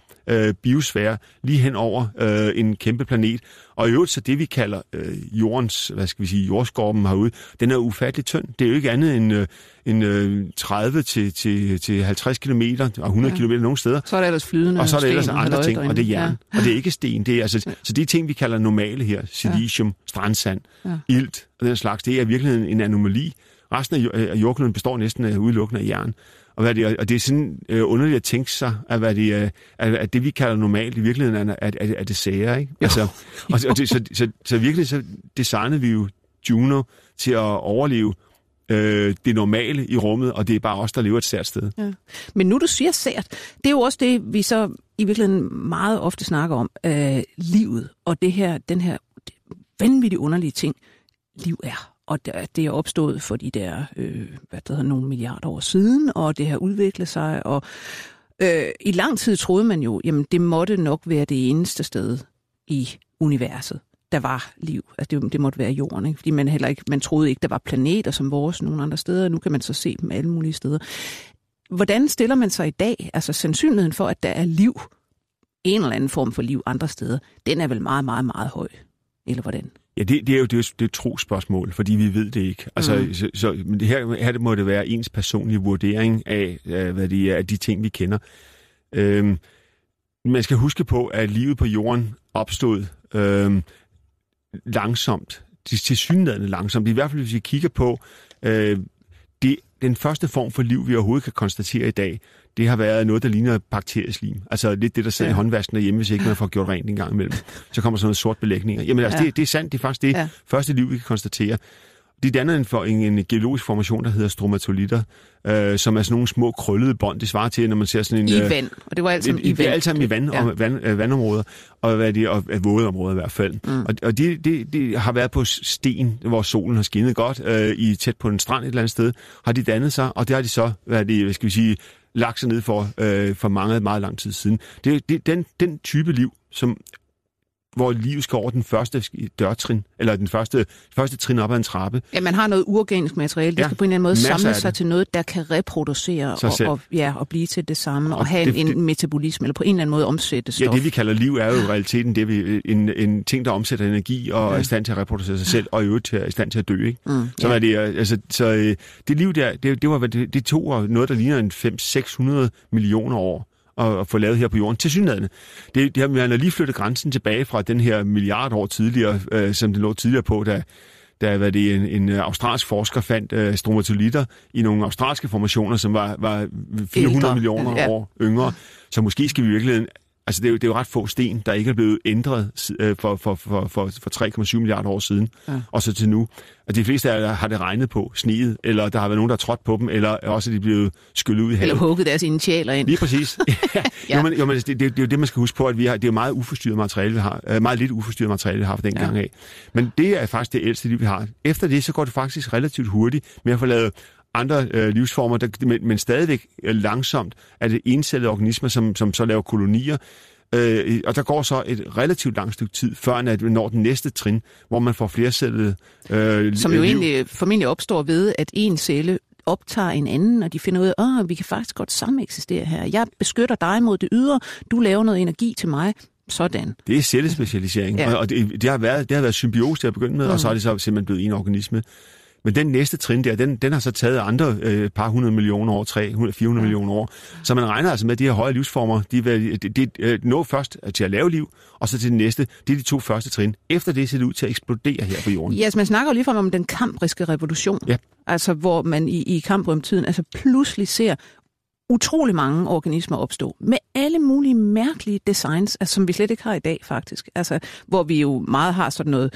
øh, biosfære lige hen over øh, en kæmpe planet. Og i øvrigt så det, vi kalder øh, jordens, hvad skal vi sige, jordskorpen herude, den er ufattelig tynd. Det er jo ikke andet end, øh, end øh, tredive til halvtreds kilometer og hundrede Ja. kilometer nogle steder. Så er der ellers flydende Og så er der ellers sten, andre ting, derinde. og det er jern. Ja. Og det er ikke sten. Det er, altså, ja. Så det er ting, vi kalder normale her. Silicium, strandsand, Ja. ilt og den slags. Det er virkelig en, en anomali. Resten af, af jordkloden består næsten af udelukkende af jern. Og, hvad det, og det er sådan øh, underligt at tænke sig, at, hvad det, øh, at, at det, vi kalder normalt, i virkeligheden er, at, at, at det sære. Ikke? Altså, og, og det, så, så, så virkelig så designede vi jo Juno til at overleve øh, det normale i rummet, og det er bare os, der lever et sært sted. Ja. Men nu du siger sært, det er jo også det, vi så i virkeligheden meget ofte snakker om, øh, livet, og det her, den her vanvittigt underlige ting, liv er. Og det er opstået for de der, øh, hvad der hedder, nogle milliarder år siden, og det har udviklet sig, og øh, i lang tid troede man jo, jamen det måtte nok være det eneste sted i universet, der var liv. Altså det, det måtte være jorden, ikke? Fordi man heller ikke, man troede ikke, der var planeter som vores nogle andre steder, og nu kan man så se dem alle mulige steder. Hvordan stiller man sig i dag? Altså sandsynligheden for, at der er liv, en eller anden form for liv andre steder, den er vel meget, meget, meget høj. Eller hvordan? Ja, det, det er jo det, er, det er et trospørgsmål, fordi vi ved det ikke. Altså, mm. så, så, men det her, her det må det være ens personlige vurdering af, af, hvad det er, af de ting, vi kender. Øhm, man skal huske på, at livet på jorden opstod øhm, langsomt. Tilsyneladende langsomt. I hvert fald, hvis vi kigger på øh, det, den første form for liv, vi overhovedet kan konstatere i dag, det har været noget, der ligner bakterieslim. Altså lidt det, der sidder ja. i håndvasken derhjemme, hvis ikke man får gjort rent en gang imellem. Så kommer sådan noget sort belægninger. Jamen altså, ja. det, det er sandt. Det er faktisk det ja. første liv, vi kan konstatere. Det danner en, for, en, en geologisk formation, der hedder stromatolitter, øh, som er sådan nogle små krøllede bånd. Det svarer til, når man ser sådan en... I øh, vand. Og det var alt sammen et, i vand. Det er alt sammen i vand, ja. og vand, øh, vandområder, og, hvad det, og øh, våde områder i hvert fald. Mm. Og, og det de, de har været på sten, hvor solen har skinnet godt, øh, i tæt på en strand et eller andet sted, har de dannet sig, og det har de så, hvad det, hvad skal vi sige, lagt sig ned for, øh, for mange, meget lang tid siden. Det, det den, den type liv, som... hvor livet skal over den første dørtrin, eller den første, første trin op ad en trappe. Ja, man har noget uorganisk materiale, det ja, skal på en eller anden måde samle sig til noget, der kan reproducere og, og, ja, og blive til det samme, og, og have det, en, en metabolisme, eller på en eller anden måde omsætte stof. Ja, det vi kalder liv er jo i realiteten det, vi, en, en ting, der omsætter energi og ja. er i stand til at reproducere sig selv, og i øvrigt er i stand til at dø. Ikke? Mm, så, ja. er det, altså, så det liv der, det, det, var, det, det tog noget, der ligner en fem til seks hundrede millioner år at få lavet her på jorden, til synligheden. Det, det har, man har lige flyttet grænsen tilbage fra den her milliard år tidligere, øh, som det lå tidligere på, da, da hvad det, en, en australsk forsker fandt øh, stromatolitter i nogle australske formationer, som var, var fire hundrede Ældre. millioner ja. år yngre. Så måske skal vi i virkeligheden... Altså, det er, jo, det er jo ret få sten, der ikke er blevet ændret øh, for, for, for, for, for tre komma syv milliarder år siden, ja. og så til nu. Og de fleste af jer har det regnet på, sneet, eller der har været nogen, der har trådt på dem, eller også er de blevet skyllet ud i havet. Eller hugget deres initialer ind. Lige præcis. ja. jo, men, jo, men det, det, det er jo det, man skal huske på, at vi har, det er jo meget uforstyrret materiale, vi har. Øh, meget lidt uforstyrret materiale, vi har fra den ja. gang af. Men det er faktisk det ældste liv, vi har. Efter det, så går det faktisk relativt hurtigt med at få lavet andre øh, livsformer, der, men, men stadigvæk langsomt er det encellede organismer, som, som så laver kolonier. Øh, og der går så et relativt langt stykke tid, før at vi når den næste trin, hvor man får flercellede øh, Som jo liv. egentlig formentlig opstår ved, at en celle optager en anden, og de finder ud af, at oh, vi kan faktisk godt sameksistere her. Jeg beskytter dig mod det ydre, du laver noget energi til mig. Sådan. Det er cellespecialisering, ja. og, og det, det, har været, det har været symbiose til at begynde med, mm. og så er det så simpelthen blevet en organisme. Men den næste trin der, den, den har så taget andre øh, par hundrede millioner år, tre hundrede, fire hundrede ja. millioner år. Så man regner altså med, at de her høje livsformer, de vil de, de, de, nå først til at lave liv, og så til den næste, det er de to første trin. Efter det ser det ud til at eksplodere her på jorden. Ja, altså man snakker jo ligefrem om den kambriske revolution. Ja. Altså hvor man i, i Kambrium-tiden altså pludselig ser utrolig mange organismer opstå, med alle mulige mærkelige designs, altså, som vi slet ikke har i dag faktisk. Altså, hvor vi jo meget har sådan noget,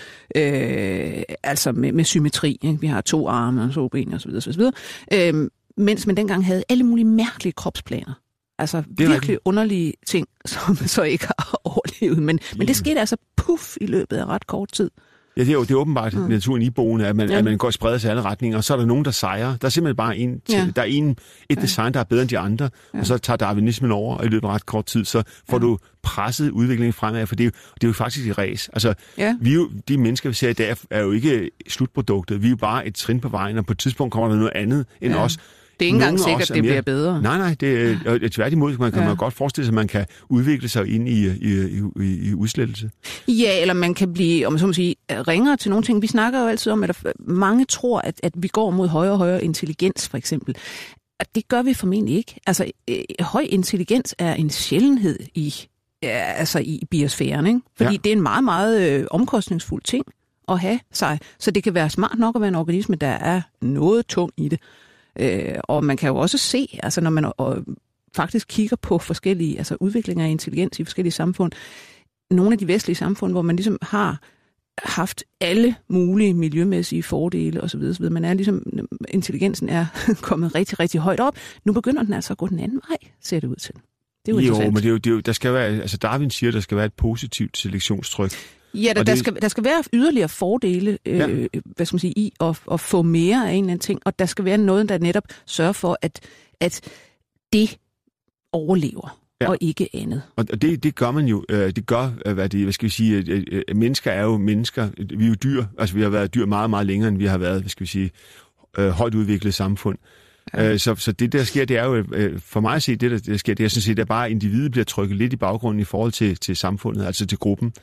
øh, altså med, med symmetri. Ikke? Vi har to arme og to ben og så videre, så videre. Øh, mens man dengang havde alle mulige mærkelige kropsplaner. Altså virkelig rigtigt. Underlige ting, som så ikke har overlevet. Men, men det skete altså puff i løbet af ret kort tid. Ja, det er jo det er åbenbart mm. naturen iboende, at man, ja. at man går og spreder sig i alle retninger, og så er der nogen, der sejrer. Der er simpelthen bare en, ja. der er en, et design, der er bedre end de andre, ja. og så tager darwinismen over, og i løbet af ret kort tid, så får ja. du presset udviklingen fremad, for det er jo, det er jo faktisk et ræs. Altså, ja. vi jo, de mennesker, vi ser i dag, er jo ikke slutproduktet. Vi er jo bare et trin på vejen, og på et tidspunkt kommer der noget andet end ja. os. Det er ikke engang sikkert, at det bliver bedre. Nej, nej, det er tværtimod. Man kan ja. man godt forestille sig, at man kan udvikle sig ind i, i, i, i udslettelse. Ja, eller man kan blive, om så må sige, ringere til nogle ting. Vi snakker jo altid om, at mange tror, at, at vi går mod højere og højere intelligens, for eksempel. Og det gør vi formentlig ikke. Altså, øh, høj intelligens er en sjældenhed i, ja, altså i biosfæren, ikke? Fordi ja. det er en meget, meget øh, omkostningsfuld ting at have sig. Så det kan være smart nok at være en organisme, der er noget tung i det. Øh, og man kan jo også se, altså når man og, faktisk kigger på forskellige altså udviklinger af intelligens i forskellige samfund, nogle af de vestlige samfund, hvor man ligesom har haft alle mulige miljømæssige fordele osv. osv. Man er ligesom, intelligensen er kommet rigtig, rigtig højt op. Nu begynder den altså at gå den anden vej, ser det ud til. Det er jo, jo men det er jo, det er jo, der skal være, altså Darwin siger, at der skal være et positivt selektionstryk. Ja, der, der, skal, der skal være yderligere fordele øh, ja. hvad skal man sige, i at, at få mere af en eller anden ting, og der skal være noget, der netop sørger for, at, at det overlever. Ja. Og ikke andet. Og det, det gør man jo, det gør, hvad, det, hvad skal vi sige, mennesker er jo mennesker, vi er jo dyr, altså vi har været dyr meget, meget længere, end vi har været, hvad skal vi sige, højt udviklet samfund. Ja. Så, så det der sker, det er jo, for mig at se, det der, der sker, det er sådan set, at bare individet bliver trykket lidt i baggrunden i forhold til, til samfundet, altså til gruppen.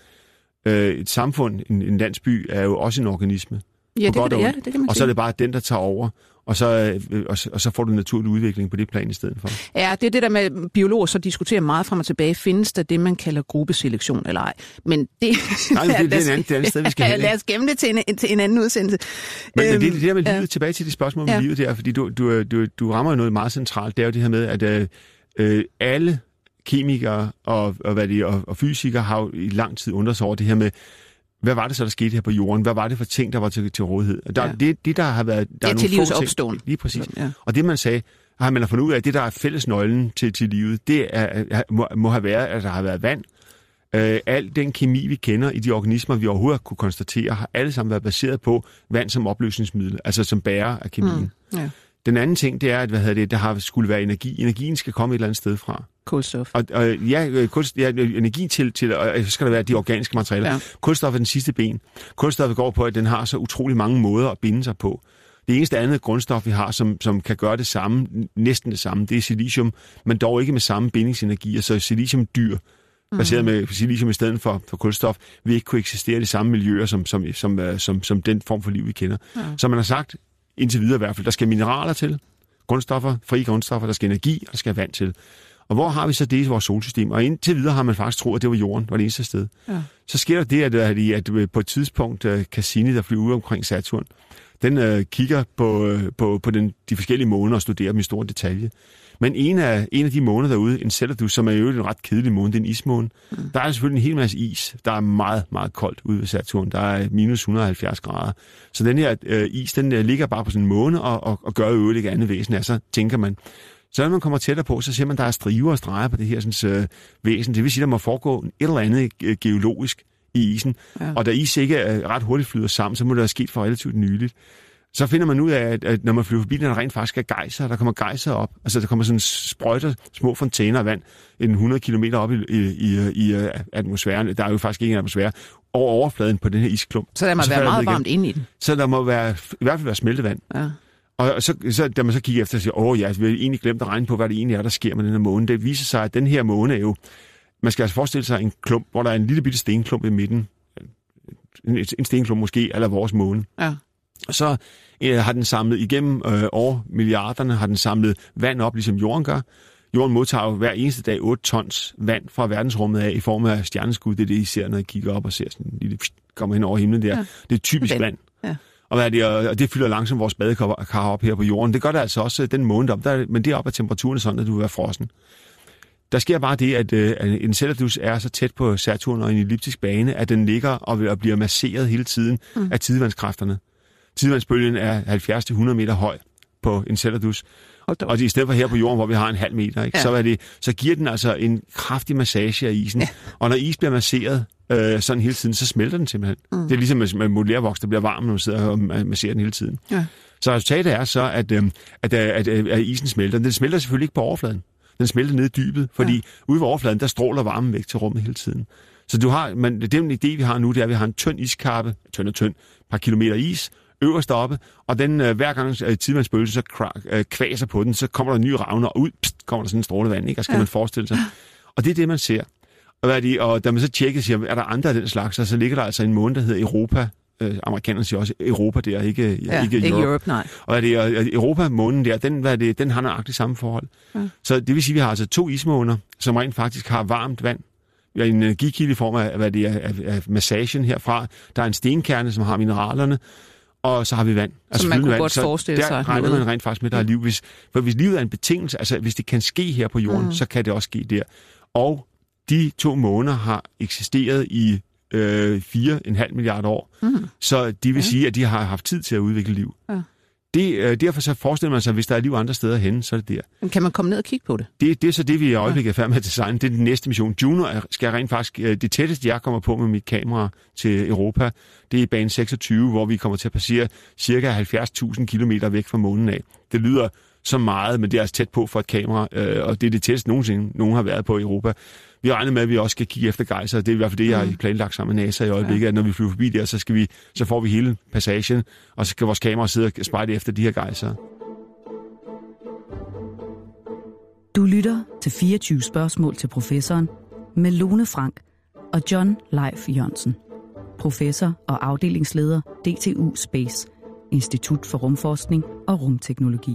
Et samfund, en, en landsby, er jo også en organisme. Ja, det kan, det, ja, det kan man sige. Og så er det bare den, der tager over. Og så, og, så, og så får du naturlig udvikling på det plan i stedet for. Ja, det er det der med biologer, så diskuterer meget frem og tilbage. Findes der det, man kalder gruppeselektion eller ej? Men det... Nej, men det, det er et andet, andet sted, vi skal hen. Lad os gemme det til en, til en anden udsendelse. Men øhm, det, det der med livet, ja. tilbage til de spørgsmål med ja. livet der, fordi du, du, du, du rammer jo noget meget centralt. Det er jo det her med, at øh, alle kemikere og, og, hvad det, og, og fysikere har jo i lang tid undret sig over det her med, hvad var det så, der skete her på jorden? Hvad var det for ting, der var til, til rådighed? Der, ja. det, det, der har været... Der det er, er til livs opståen. Lige præcis. Ja. Og det, man sagde, har man fundet ud af, at det, der er fællesnøglen til, til livet, det er, må, må have været, at der har været vand. Øh, al den kemi, vi kender i de organismer, vi overhovedet kunne konstatere, har alle sammen været baseret på vand som opløsningsmiddel, altså som bærer af kemien. Mm. Ja. Den anden ting, det er, at hvad hedder det, der har skulle være energi. Energien skal komme et eller andet sted fra. Kulstof. Og, og ja, kulstof, ja, energi til, til, og så skal der være de organiske materialer. Ja. Kulstof er den sidste ben. Kulstof går på, at den har så utrolig mange måder at binde sig på. Det eneste andet grundstof, vi har, som, som kan gøre det samme, næsten det samme, det er silicium, men dog ikke med samme bindingsenergi. Altså siliciumdyr, mm. baseret med silicium i stedet for, for kulstof, vil ikke kunne eksistere i de samme miljøer, som, som, som, som, som den form for liv, vi kender. Ja. Så man har sagt, indtil videre i hvert fald, der skal mineraler til, grundstoffer, frie grundstoffer, der skal energi, og der skal vand til. Og hvor har vi så det i vores solsystem? Og indtil videre har man faktisk troet, at det var jorden, det var det eneste sted. Ja. Så sker der det, at, at, at på et tidspunkt, Cassini, der flyver ud omkring Saturn, den uh, kigger på, uh, på, på den, de forskellige måner og studerer dem i stor detalje. Men en af, en af de måner derude, Enceladus, som er jo en ret kedelig måne, det er en ismåne, mm. der er selvfølgelig en hel masse is. Der er meget, meget koldt ude ved Saturn. Der er minus et hundrede og halvfjerds grader. Så den her uh, is, den uh, ligger bare på sådan en måne og, og, og gør jo ikke andet væsen. Altså, tænker man. Så når man kommer tættere på, så ser man, at der er striver og streger på det her sådan, uh, væsen. Det vil sige, at der må foregå et eller andet uh, geologisk i isen. Ja. Og da is ikke uh, ret hurtigt flyder sammen, så må det have sket for relativt nyligt. Så finder man ud af, at, at når man flyver forbi, der rent faktisk er gejser, der kommer gejser op. Altså, der kommer sådan sprøjter, små fontæner af vand, en hundrede kilometer op i, i, i, i atmosfæren. Der er jo faktisk ikke en atmosfære over overfladen på den her isklump. Så der må så være meget varmt inde i den. Så der må være, i hvert fald være smeltevand. Ja. Og så, så, da man så kigger efter og siger, åh ja, vi har egentlig glemt at regne på, hvad det egentlig er, der sker med den her måne. Det viser sig, at den her måne er jo, man skal altså forestille sig en klump, hvor der er en lille bitte stenklump i midten. En, en stenklump måske, eller vores måne. Ja. Og så øh, har den samlet igennem øh, år, milliarderne, har den samlet vand op, ligesom jorden gør. Jorden modtager jo hver eneste dag otte tons vand fra verdensrummet af i form af stjerneskud. Det er det, I ser, når I kigger op og ser sådan en lille pst, kommer hen over himlen der. Ja. Det er typisk vand. vand. Ja. Og, hvad er det, og det fylder langsomt vores badekar op her på jorden. Det gør det altså også den måned op, der, men det er op af temperaturen sådan, at du vil være frossen. Der sker bare det, at, øh, at Enceladus er så tæt på Saturn og en elliptisk bane, at den ligger og, og bliver masseret hele tiden mm. af tidevandskræfterne. Tidevandsbølgen er halvfjerds til hundrede meter høj på Enceladus. Og i stedet for her på jorden, hvor vi har en halv meter, ikke, ja. så, er det, så giver den altså en kraftig massage af isen. Ja. Og når is bliver masseret øh, sådan hele tiden, så smelter den simpelthen. Mm. Det er ligesom med modellervoks, der bliver varm, når man sidder og masserer den hele tiden. Ja. Så resultatet er så, at, øh, at, at, at, at isen smelter. Den smelter selvfølgelig ikke på overfladen. Den smelter ned i dybet, fordi ja. ude ved overfladen, der stråler varmen væk til rummet hele tiden. Så du har, men det er en idé, vi har nu, det er, at vi har en tynd iskappe, tynd og tynd, et par kilometer is, øverst oppe, og den, øh, hver gang øh, tidevandsbølgen så kra- øh, kvaser på den, så kommer der en ny ravne, og ud pst, kommer der sådan en stråle vand, ikke? Og skal ja. man forestille sig. Og det er det, man ser. Og, hvad er det, og da man så tjekker, siger, er der andre af den slags, så ligger der altså en måne, der hedder Europa. Øh, amerikanerne siger også Europa der, ikke, ja, ikke, ikke Europe. Europe, nej. Og, er det, og Europa-månen der, den, hvad er det, den har nøjagtigt samme forhold. Ja. Så det vil sige, at vi har altså to ismåner, som rent faktisk har varmt vand. Vi har en energikilde i form af, hvad det er, af, af massagen herfra. Der er en stenkerne, som har mineralerne, og så har vi vand. Altså så man kunne vand. godt så forestille sig. Der regner man rent faktisk med, der er liv. Hvis, for hvis livet er en betingelse, altså hvis det kan ske her på jorden, mm. så kan det også ske der. Og de to måner har eksisteret i øh, fire komma fem milliarder år. Mm. Så de vil ja. sige, at de har haft tid til at udvikle liv. Ja. Det, øh, derfor så forestiller man sig, at hvis der er liv andre steder hen, så er det der. Men kan man komme ned og kigge på det? Det, det er så det, vi i øjeblikket er færdig med at designe. Det er den næste mission. Juno er, skal rent faktisk... Øh, det tætteste, jeg kommer på med mit kamera til Europa, det er bane seksogtyve, hvor vi kommer til at passere cirka halvfjerds tusind kilometer væk fra månen af. Det lyder så meget, men det er altså tæt på for et kamera, øh, og det er det tætteste nogensinde, nogen har været på i Europa. Vi regner med, at vi også skal kigge efter gejser. Det er i hvert fald det, jeg har planlagt sammen med NASA i øjeblikket, ja. at når vi flyver forbi der, så, skal vi, så får vi hele passagen, og så skal vores kamera sidde og spejde efter de her gejser. Du lytter til fireogtyve spørgsmål til professoren med Lone Frank og John Leif Jørgensen, professor og afdelingsleder D T U Space, Institut for Rumforskning og Rumteknologi.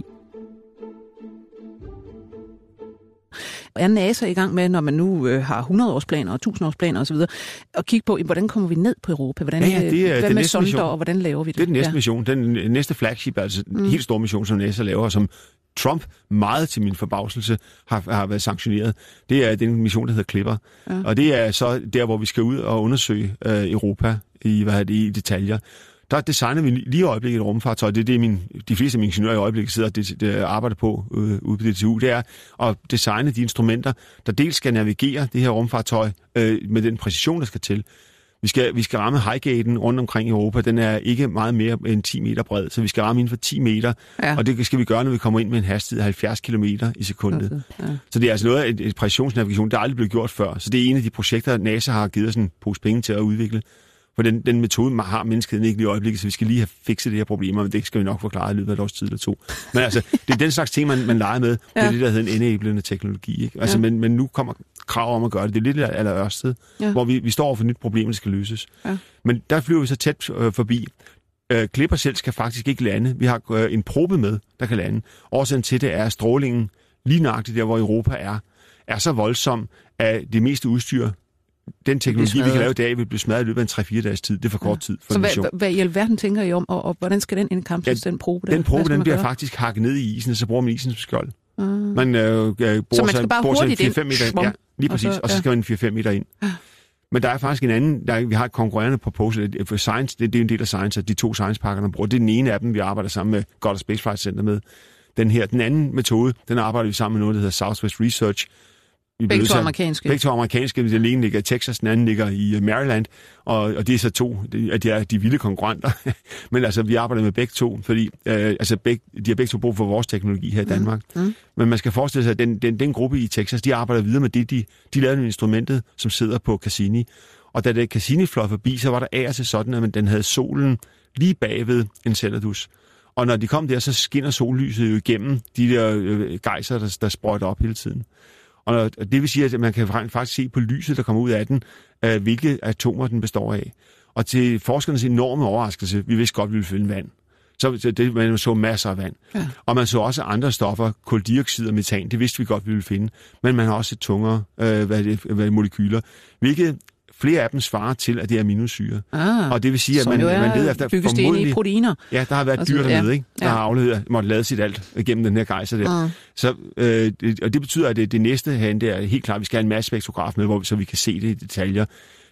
Er NASA i gang med, når man nu øh, har hundrede-årsplaner og tusind-årsplaner osv., at kigge på, hvordan kommer vi ned på Europa? Hvordan, ja, ja, det er, hvad det med sonder, mission. og hvordan laver vi det? Det er den næste ja. mission, den næste flagship, altså en mm. helt stor mission, som NASA laver, som Trump, meget til min forbavselse, har, har været sanktioneret. Det er den mission, der hedder Clipper. Ja. Og det er så der, hvor vi skal ud og undersøge øh, Europa i, hvad er det, i detaljer. Der designer vi lige i øjeblikket et rumfartøj. Det er det, min, de fleste af mine ingeniører i øjeblikket sidder og det, det arbejder på øh, ude på D T U. Det er at designe de instrumenter, der dels skal navigere det her rumfartøj øh, med den præcision, der skal til. Vi skal, vi skal ramme Highgaten rundt omkring i Europa. Den er ikke meget mere end ti meter bred, så vi skal ramme inden for ti meter. Ja. Og det skal vi gøre, når vi kommer ind med en hastighed af halvfjerds kilometer i sekundet. Okay. Ja. Så det er altså noget af et, et præcisionsnavigation, der aldrig blevet gjort før. Så det er en af de projekter, NASA har givet os en pose penge til at udvikle. For den, den metode har menneskeheden ikke lige i øjeblikket, så vi skal lige have fikset det her problemer, men det skal vi nok forklare i løbet af et års tid eller to. Men altså, det er den slags ting, man, man leger med. Det er ja. det, der hedder en enablende teknologi. Ikke? Altså, ja. men, men nu kommer krav om at gøre det. Det er lidt aller Ørsted, ja. hvor vi, vi står over for et nyt problem, der skal løses. Ja. Men der flyver vi så tæt øh, forbi. Øh, Clipper selv skal faktisk ikke lande. Vi har øh, en probe med, der kan lande. Årsagen til det er, at strålingen lige nøjagtigt der, hvor Europa er, er så voldsom, at det meste udstyr, den teknologi, vi kan lave i dag, vil blive smadret i løbet af en tre fire dages tid. Det er for kort tid for så en mission. Hvad, hvad i alverden tænker I om, og, og hvordan skal den indkampes, ja, den probe der? Den probe, den bliver gøre? faktisk hakket ned i isen, og så bruger man isen som skjold. Mm. Man, øh, bor så man skal bare hurtigt ind? fire fem meter ind. Ja, lige præcis. Og så, ja. og så skal man fire fem meter ind. Men der er faktisk en anden, der, vi har et konkurrerende proposal for Science, det, det er en del af Science, at de to Science-pakkerne bruger. Det er den ene af dem, vi arbejder sammen med Goddard Space Flight Center med. Den her, den anden metode, den arbejder vi sammen med noget, der hedder Southwest Research. Vi begge to amerikanske. Begge to amerikanske. Den ene ligger i Texas, den anden ligger i Maryland, og, og det er så to af de, er de vilde konkurrenter. Men altså, vi arbejder med begge to, fordi øh, altså, begge, de har begge to brug for vores teknologi her i Danmark. Mm. Mm. Men man skal forestille sig, at den, den, den gruppe i Texas, de arbejder videre med det, de, de lavede instrumentet, som sidder på Cassini. Og da det Cassini fløj forbi, så var der af til sådan, at den havde solen lige bagved Enceladus. Og når de kom der, så skinner sollyset jo igennem de der øh, gejser, der, der sprøjter op hele tiden. Og det vil sige, at man kan faktisk se på lyset, der kommer ud af den, øh, hvilke atomer den består af. Og til forskernes enorme overraskelse, vi vidste godt, at vi ville finde vand. Så det, man så masser af vand. Ja. Og man så også andre stoffer, kuldioxid og metan, det vidste vi godt, vi ville finde. Men man har også et tungere øh, hvad det, hvad det, molekyler, hvilket flere af dem svarer til, at det er aminosyre. Ah, og det vil sige, at man, man leder efter bygges formodentlig... i proteiner. Ja, der har været dyr dernede, ja. ikke? Der ja. har afledt, måtte lade sit alt gennem den her gejser der. Ah. Så, øh, det, og det betyder, at det, det næste herinde, det er helt klart, at vi skal have en masse spektrograf med, hvor, så vi kan se det i detaljer.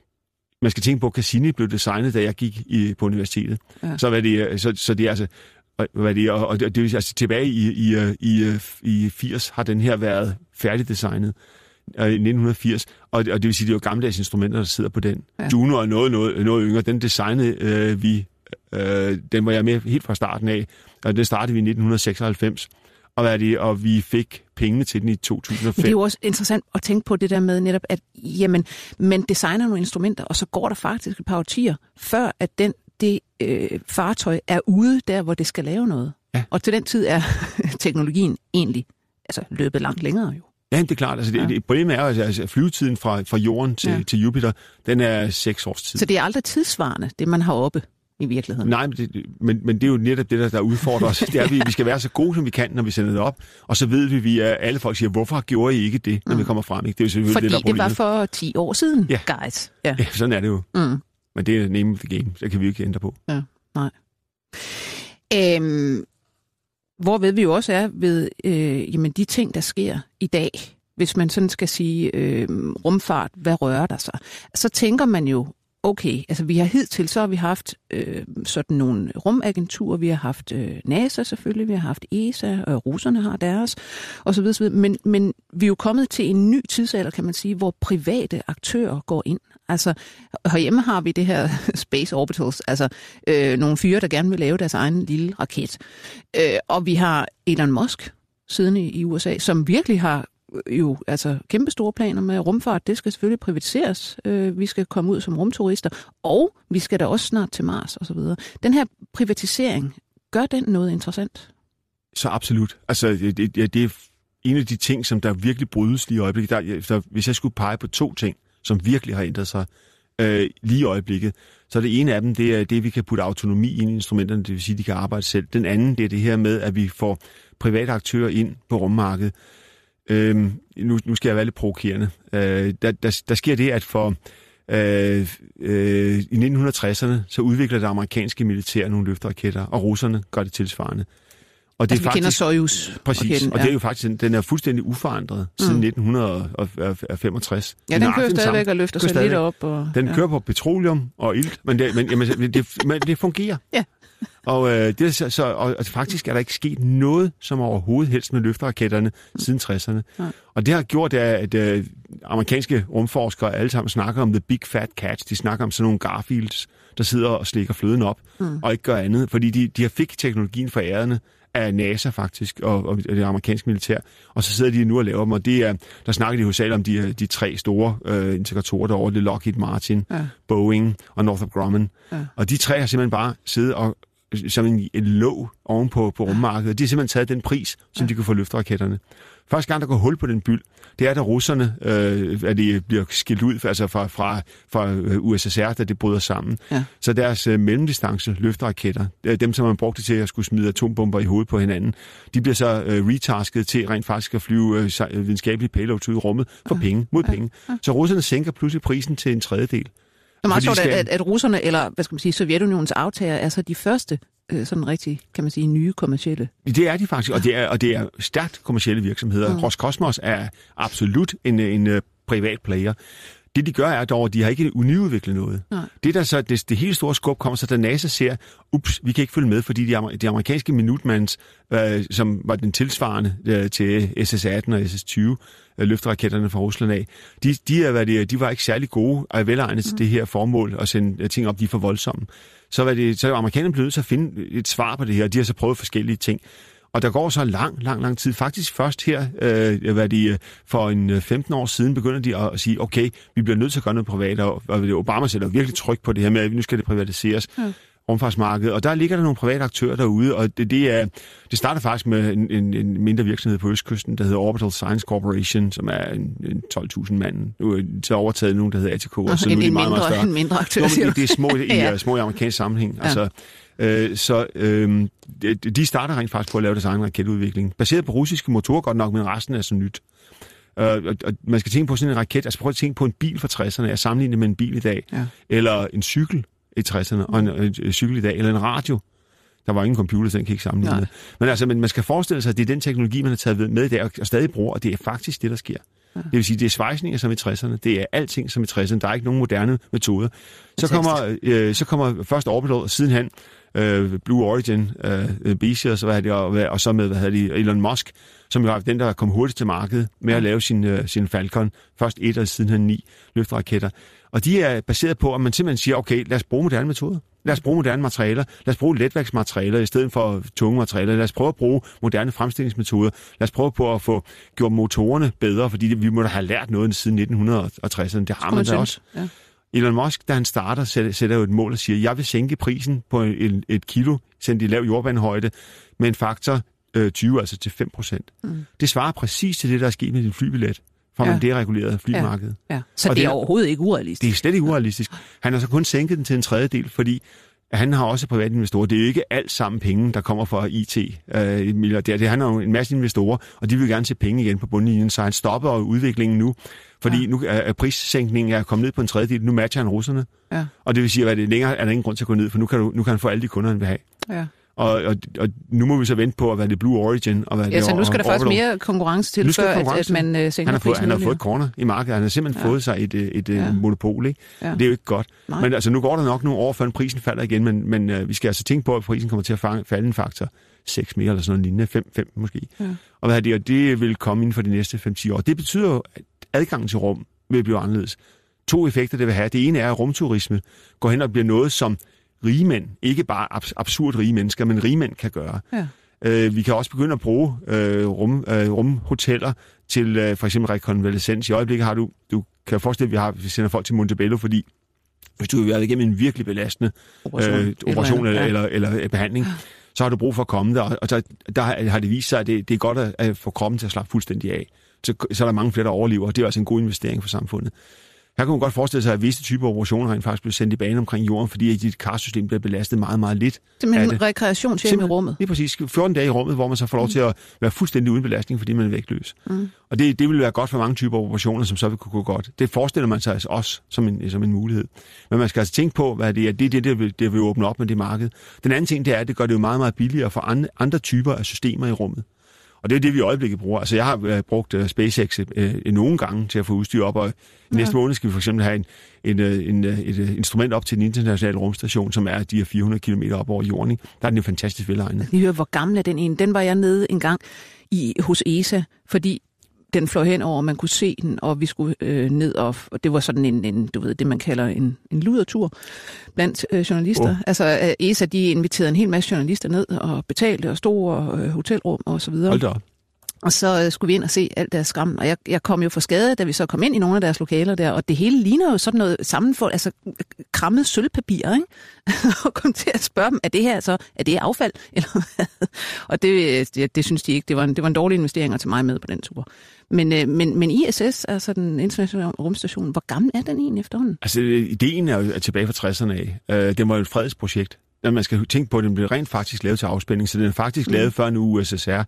Man skal tænke på, at Cassini blev designet, da jeg gik i, på universitetet. Ja. Så, hvad det, så, så det er altså... Hvad det, og, og det, det, altså tilbage i, i, i, i firs har den her været færdigdesignet. I nitten firs, og, og det vil sige, det er jo gammeldags instrumenter, der sidder på den. Ja. Juno er noget, noget, noget yngre. Den designede øh, vi, øh, den var jeg med helt fra starten af, og den startede vi i nitten seksoghalvfems, og, hvad det, og vi fik pengene til den i to tusind og fem. Men det er jo også interessant at tænke på det der med netop, at jamen, man designer nogle instrumenter, og så går der faktisk et par årtier, før at den det øh, fartøj er ude der, hvor det skal lave noget. Ja. Og til den tid er teknologien egentlig altså, løbet langt længere jo. Ja, det er klart. Altså, det, ja. det, problemet er jo, at altså, flyvetiden fra, fra Jorden til, ja. til Jupiter, den er seks års tid. Så det er aldrig tidsvarende, det man har oppe i virkeligheden? Nej, men det, men, men det er jo netop det, der, der udfordrer os. Det er, at vi, vi skal være så gode, som vi kan, når vi sender det op. Og så ved vi, vi er, alle folk siger, hvorfor gjorde I ikke det, når mm. vi kommer frem? Ikke? Det er jo selvfølgelig Fordi det, der det var for ti år siden, ja. guys. Ja. ja, sådan er det jo. Mm. Men det er name of the game, så kan vi jo ikke ændre på. Ja, nej. Øhm, hvor ved vi jo også er ved øh, jamen, de ting, der sker i dag, hvis man sådan skal sige øh, rumfart, hvad rører der sig? Så tænker man jo, okay, altså vi har hidtil, så har vi haft øh, sådan nogle rumagenturer, vi har haft øh, NASA selvfølgelig, vi har haft E S A, og russerne har deres, og så videre, så videre. Men, men vi er jo kommet til en ny tidsalder, kan man sige, hvor private aktører går ind. Altså, herhjemme har vi det her Space Orbitals, altså øh, nogle fyre, der gerne vil lave deres egen lille raket. Øh, og vi har Elon Musk siden i, i U S A, som virkelig har jo altså kæmpe store planer med rumfart. Det skal selvfølgelig privatiseres. Øh, vi skal komme ud som rumturister, og vi skal da også snart til Mars og så videre. Den her privatisering, gør den noget interessant? Så absolut. Altså, det, det, det er en af de ting, som der virkelig brydes lige i øjeblikket. Der, der, hvis jeg skulle pege på to ting, som virkelig har ændret sig øh, lige i øjeblikket, så det ene af dem, det er det, vi kan putte autonomi ind i instrumenterne, det vil sige, at de kan arbejde selv. Den anden, det er det her med, at vi får private aktører ind på rummarkedet. Øhm, nu, nu skal jeg være lidt provokerende. Øh, der, der, der sker det, at for øh, øh, i nitten tresserne, så udvikler det amerikanske militær nogle løfteraketter, og russerne gør det tilsvarende. Og det altså, er vi faktisk, kender Soyuz. Præcis, og det er jo faktisk, den er fuldstændig uforandret mm. siden nitten femogtres. Ja, den kører stadigvæk og løfter sig lidt op. Og, den ja. kører på petroleum og ilt, men det, men, jamen, det, men det fungerer. Ja. Og, øh, det er så, så, og, og faktisk er der ikke sket noget, som overhovedet helst med løfteraketterne mm. siden tresserne. Ja. Og det har gjort, det, at øh, amerikanske rumforskere alle sammen snakker om the big fat catch. De snakker om sådan nogle Garfields, der sidder og slikker fløden op mm. og ikke gør andet. Fordi de, de har fik teknologien fra ærerne af NASA faktisk, og, og det amerikanske militær. Og så sidder de nu og laver dem, og det er, der snakker de hovedsageligt om de, de tre store øh, integratorer derovre, det er Lockheed Martin, ja. Boeing og Northrop Grumman. Ja. Og de tre har simpelthen bare siddet og som en, en låg ovenpå på rummarkedet. De har simpelthen taget den pris, som ja. de kunne få løfteraketterne. Første gang, der går hul på den byld, det er, da russerne øh, at de bliver skilt ud altså fra, fra, fra U S S R, da det bryder sammen. Ja. Så deres øh, mellemdistance løfteraketter, dem som man brugte til at skulle smide atombomber i hovedet på hinanden, de bliver så øh, retasket til rent faktisk at flyve øh, videnskabelige payloads ud i rummet for ja. penge, mod ja. penge. Ja. Så russerne sænker pludselig prisen til en tredjedel. Det er meget sjovt, skal... at, at russerne, eller hvad skal man sige, Sovjetunionens aftager, er så de første øh, sådan rigtig, kan man sige, nye kommercielle. Det er de faktisk, og det er, og det er stærkt kommercielle virksomheder. Mm. Roskosmos er absolut en, en, en privat player. Det, de gør, er dog, at de har ikke nyudviklet noget. Nej. Det, der så, det, det helt store skub kommer, så da NASA ser, ups, vi kan ikke følge med, fordi de, de amerikanske Minutemans, øh, som var den tilsvarende øh, til S S atten og S S tyve, øh, løfteraketterne fra Rusland af, de, de, er, hvad det, de var ikke særlig gode og velegnet mm. til det her formål at sende ting op, de er for voldsomme. Så var det, så er amerikanerne blevet nødt til at finde et svar på det her, og de har så prøvet forskellige ting. Og der går så lang, lang, lang tid. Faktisk først her, øh, hvad de, for en femten år siden, begynder de at sige, okay, vi bliver nødt til at gøre noget privat, og, og Obama sætter virkelig tryk på det her med, at nu skal det privatiseres, ja. rumfartsmarkedet. Og der ligger der nogle private aktører derude, og det, det, er, det starter faktisk med en, en, en mindre virksomhed på Østkysten, der hedder Orbital Science Corporation, som er en, en tolv tusind mand. Nu er de overtaget nogen, der hedder A T K, og så nu er de meget, meget større. En mindre aktør, Nå, det, det er små i, ja. små i amerikansk sammenhæng. Ja. Altså, Øh, så øh, de starter rent faktisk på at lave deres egen raketudvikling. Baseret på russiske motorer godt nok, men resten er så nyt. Øh, og, og man skal tænke på sådan en raket, altså prøv at tænke på en bil fra tresserne, jeg sammenligner med en bil i dag, ja. Eller en cykel i tresserne, og en, en, en cykel i dag, eller en radio. Der var ingen computer, så den kan ikke sammenligne med. Men altså, men man skal forestille sig, at det er den teknologi, man har taget med i dag, og stadig bruger, og det er faktisk det, der sker. Ja. Det vil sige, det er svejsninger som i tresserne, det er alting som i tresserne, der er ikke nogen moderne metoder. Så kommer, øh, så kommer først Orbital, og sidenhen øh, Blue Origin, øh, Beechey, og så, hvad det, og, og så med hvad hedder det, Elon Musk, som jo var den, der kom hurtigt til markedet med at lave sin, øh, sin Falcon. Først et og sidenhen ni løfteraketter. Og de er baseret på, at man simpelthen siger, okay, lad os bruge moderne metoder. Lad os bruge moderne materialer. Lad os bruge letværksmaterialer i stedet for tunge materialer. Lad os prøve at bruge moderne fremstillingsmetoder. Lad os prøve på at få gjort motorerne bedre, fordi vi må da have lært noget siden nitten tresserne. Det har man da også. Ja. Elon Musk, da han starter, sætter, sætter jo et mål og siger, jeg vil sænke prisen på et, et kilo, sendt i lav jordbanehøjde, med en faktor øh, tyve, altså til fem procent. Mm. Det svarer præcis til det, der er sket med din flybillet fra ja. man deregulerede flymarkedet. Ja. Ja. Så og det er det, overhovedet ikke urealistisk? Det er slet ikke urealistisk. Han har så kun sænket den til en tredjedel, fordi han har også private investorer. Det er jo ikke alt sammen penge, der kommer fra I T-milliardærer. Øh, det handler jo en masse investorer, og de vil gerne se penge igen på bundlinjen, så han stopper udviklingen nu. Fordi ja. nu er prissænkningen er kommet ned på en tredjedel. Nu matcher han russerne. Ja. Og det vil sige, at det længere er der ingen grund til at gå ned, for nu kan, du, nu kan han få alle de kunder, han vil have. Ja. Og, og, og nu må vi så vente på, at hvad det er Blue Origin. Og hvad ja, det så nu skal og, der faktisk mere konkurrence til, før at, at man uh, sænker han har fået, prisen. Han har fået et corner i markedet. Han har simpelthen ja. fået sig et, et, et ja. monopol. Ikke? Ja. Det er jo ikke godt. Nej. Men altså, nu går der nok nogle år, før prisen falder igen, men, men uh, vi skal altså tænke på, at prisen kommer til at falde en faktor seks mere, eller sådan noget lignende, fem, fem måske. Ja. Og hvad det, og det vil komme inden for de næste fem til ti år. Det betyder jo, at adgangen til rum vil blive anderledes. To effekter, det vil have. Det ene er, at rumturisme går hen og bliver noget, som rige mænd, ikke bare abs- absurd rige mennesker, men rige mænd kan gøre. Ja. Øh, vi kan også begynde at bruge øh, rum, øh, rumhoteller til øh, for eksempel rekonvalescens. I øjeblikket har du, du kan forestille, at vi, har, vi sender folk til Montebello, fordi hvis du har været igennem en virkelig belastende operation, øh, operation eller, eller, eller, eller behandling, så har du brug for at komme der, og der, der har det vist sig, at det, det er godt at, at få kroppen til at slappe fuldstændig af. Så, så er der mange flere, der overlever, og det er også en god investering for samfundet. Her kan man godt forestille sig, at visse typer operationer rent faktisk bliver sendt i bane omkring jorden, fordi dit karsystem bliver belastet meget, meget lidt. Simpelthen rekreationshjem i rummet. Lige præcis. fjorten dage i rummet, hvor man så får lov til at være fuldstændig uden belastning, fordi man er vægtløs. Mm. Og det, det vil være godt for mange typer operationer, som så vil kunne gå godt. Det forestiller man sig altså også som en, som en mulighed. Men man skal altså tænke på, hvad det er. Det er det, der vil, der vil åbne op med det marked. Den anden ting, det er, at det gør det jo meget, meget billigere for andre, andre typer af systemer i rummet. Og det er det, vi i øjeblikket bruger. Altså, jeg har uh, brugt uh, SpaceX uh, nogle gange til at få udstyr op, og ja. næste måned skal vi for eksempel have en, en, en, et, et instrument op til den internationale rumstation, som er de her fire hundrede kilometer op over jorden. Ikke? Der er den jo fantastisk velegnet. I hører, hvor gammel er den ene? Den var jeg nede en gang i, hos E S A, fordi den fløj hen over, man kunne se den, og vi skulle øh, ned, og, og det var sådan en, en, du ved, det man kalder en, en ludertur blandt øh, journalister. Oh. Altså E S A, de inviterede en hel masse journalister ned, og betalte, og store øh, hotelrum, og så videre. Hold da op. Og så øh, skulle vi ind og se alt deres skram, og jeg, jeg kom jo for skade, da vi så kom ind i nogle af deres lokaler der, og det hele ligner jo sådan noget sammenfald, altså krammet sølvpapir, ikke? Og kom til at spørge dem, er det her så, er det affald? Eller hvad? Og det, det, det synes de ikke, det var en, det var en dårlig investering at tage mig med på den tur. Men, øh, men, men I S S, altså den internationale rumstation, hvor gammel er den egentlig efterhånden? Altså ideen er jo tilbage fra tresserne af. Øh, det var jo et fredsprojekt. Man skal tænke på, at den blev rent faktisk lavet til afspænding, så den er faktisk mm. lavet før nu U S S R.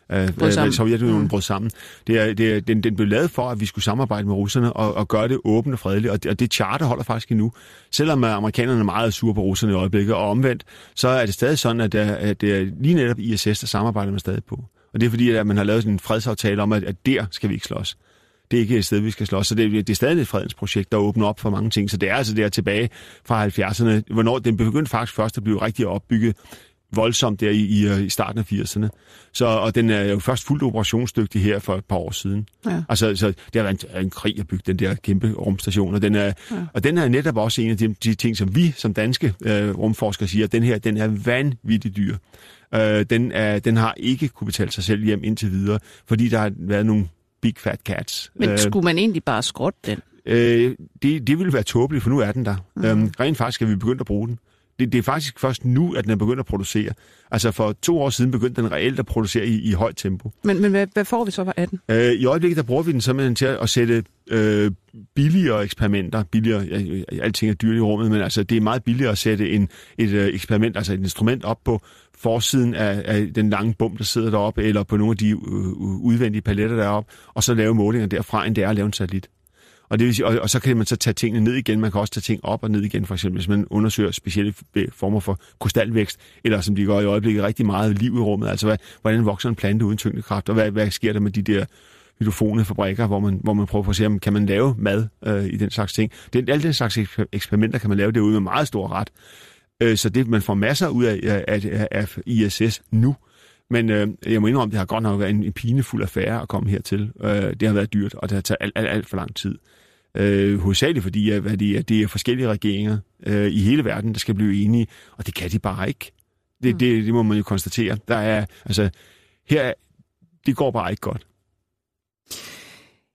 Øh, Sovjetunionen brød sammen. Det er, det er, den, den blev lavet for, at vi skulle samarbejde med russerne og, og gøre det åbent og fredeligt, og det, og det charter holder faktisk endnu. Selvom amerikanerne er meget sure på russerne i øjeblikket, og omvendt, så er det stadig sådan, at det er, at det er lige netop I S S, der samarbejder man stadig på. Og det er fordi, at man har lavet en fredsaftale om, at, at der skal vi ikke slås. Det er ikke et sted, vi skal slås. Så det, det er stadig et fredens projekt, der åbner op for mange ting. Så det er altså der tilbage fra halvfjerdserne, hvornår den begyndte faktisk først at blive rigtig opbygget voldsomt der i, i, i starten af firserne. Så, og den er jo først fuldt operationsdygtig her for et par år siden. Ja. Altså, så det har været en, en krig at bygge den der kæmpe rumstation, og den er, ja. og den er netop også en af de, de ting, som vi som danske øh, rumforskere siger, at den her, den er vanvittigt dyr. Øh, den, er, den har ikke kunne betale sig selv hjem indtil videre, fordi der har været nogle big fat cats. Men skulle man egentlig bare skrotte den? Øh, det, det ville være tåbeligt, for nu er den der. Mm. Øhm, rent faktisk skal vi begynde at bruge den. Det, det er faktisk først nu, at den er begyndt at producere. Altså for to år siden begyndte den reelt at producere i, i højt tempo. Men, men hvad, hvad får vi så af den? Øh, I øjeblikket, der bruger vi den simpelthen til at sætte øh, billigere eksperimenter. Billigere, ja, alting er dyrt i rummet, men altså det er meget billigere at sætte en, et øh, eksperiment, altså et instrument op på forsiden af, af den lange bum, der sidder deroppe, eller på nogle af de øh, udvendige paletter deroppe, og så lave målinger derfra, end det er at lave en satellit. Og, det vil sige, og, og så kan man så tage tingene ned igen. Man kan også tage ting op og ned igen, for eksempel hvis man undersøger specielle former for krystalvækst, eller som de gør i øjeblikket, rigtig meget liv i rummet. Altså, hvad, hvordan vokser en plante uden tyngdekraft, og hvad, hvad sker der med de der hydrofone fabrikker, hvor man, hvor man prøver at se, om kan man lave mad øh, i den slags ting. Det, alle den slags eksperimenter kan man lave derude med meget stor ret. Øh, så det, man får masser ud af, af, af, af I S S nu. Men øh, jeg må indrømme, det har godt nok været en, en pinefuld affære at komme hertil. Øh, det har været dyrt, og det har taget alt, alt, alt for lang tid. Øh, hovedsageligt fordi, at, at det, er, det er forskellige regeringer øh, i hele verden, der skal blive enige, og det kan de bare ikke. Det, mm. det, det må man jo konstatere. Der er, altså, her, det går bare ikke godt.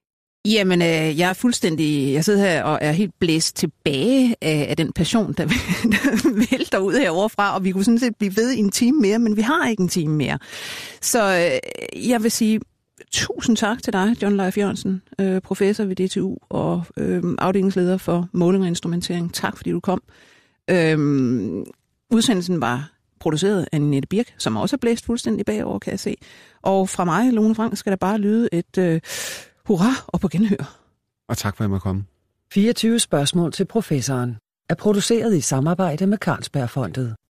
Jamen, øh, jeg er fuldstændig... Jeg sidder her og er helt blæst tilbage af, af den passion, der, der vælter ud heroverfra, og vi kunne sådan set blive ved i en time mere, men vi har ikke en time mere. Så øh, jeg vil sige tusind tak til dig, John Leif Jørgensen, øh, professor ved D T U og øh, afdelingsleder for måling og instrumentering. Tak, fordi du kom. Øh, udsendelsen var produceret af Nette Birk, som også er blæst fuldstændig bagover, kan jeg se. Og fra mig, Lone Frank, skal der bare lyde et øh, hurra og på genhør. Og tak for, at jeg måtte komme. fireogtyve spørgsmål til professoren er produceret i samarbejde med Carlsbergfondet.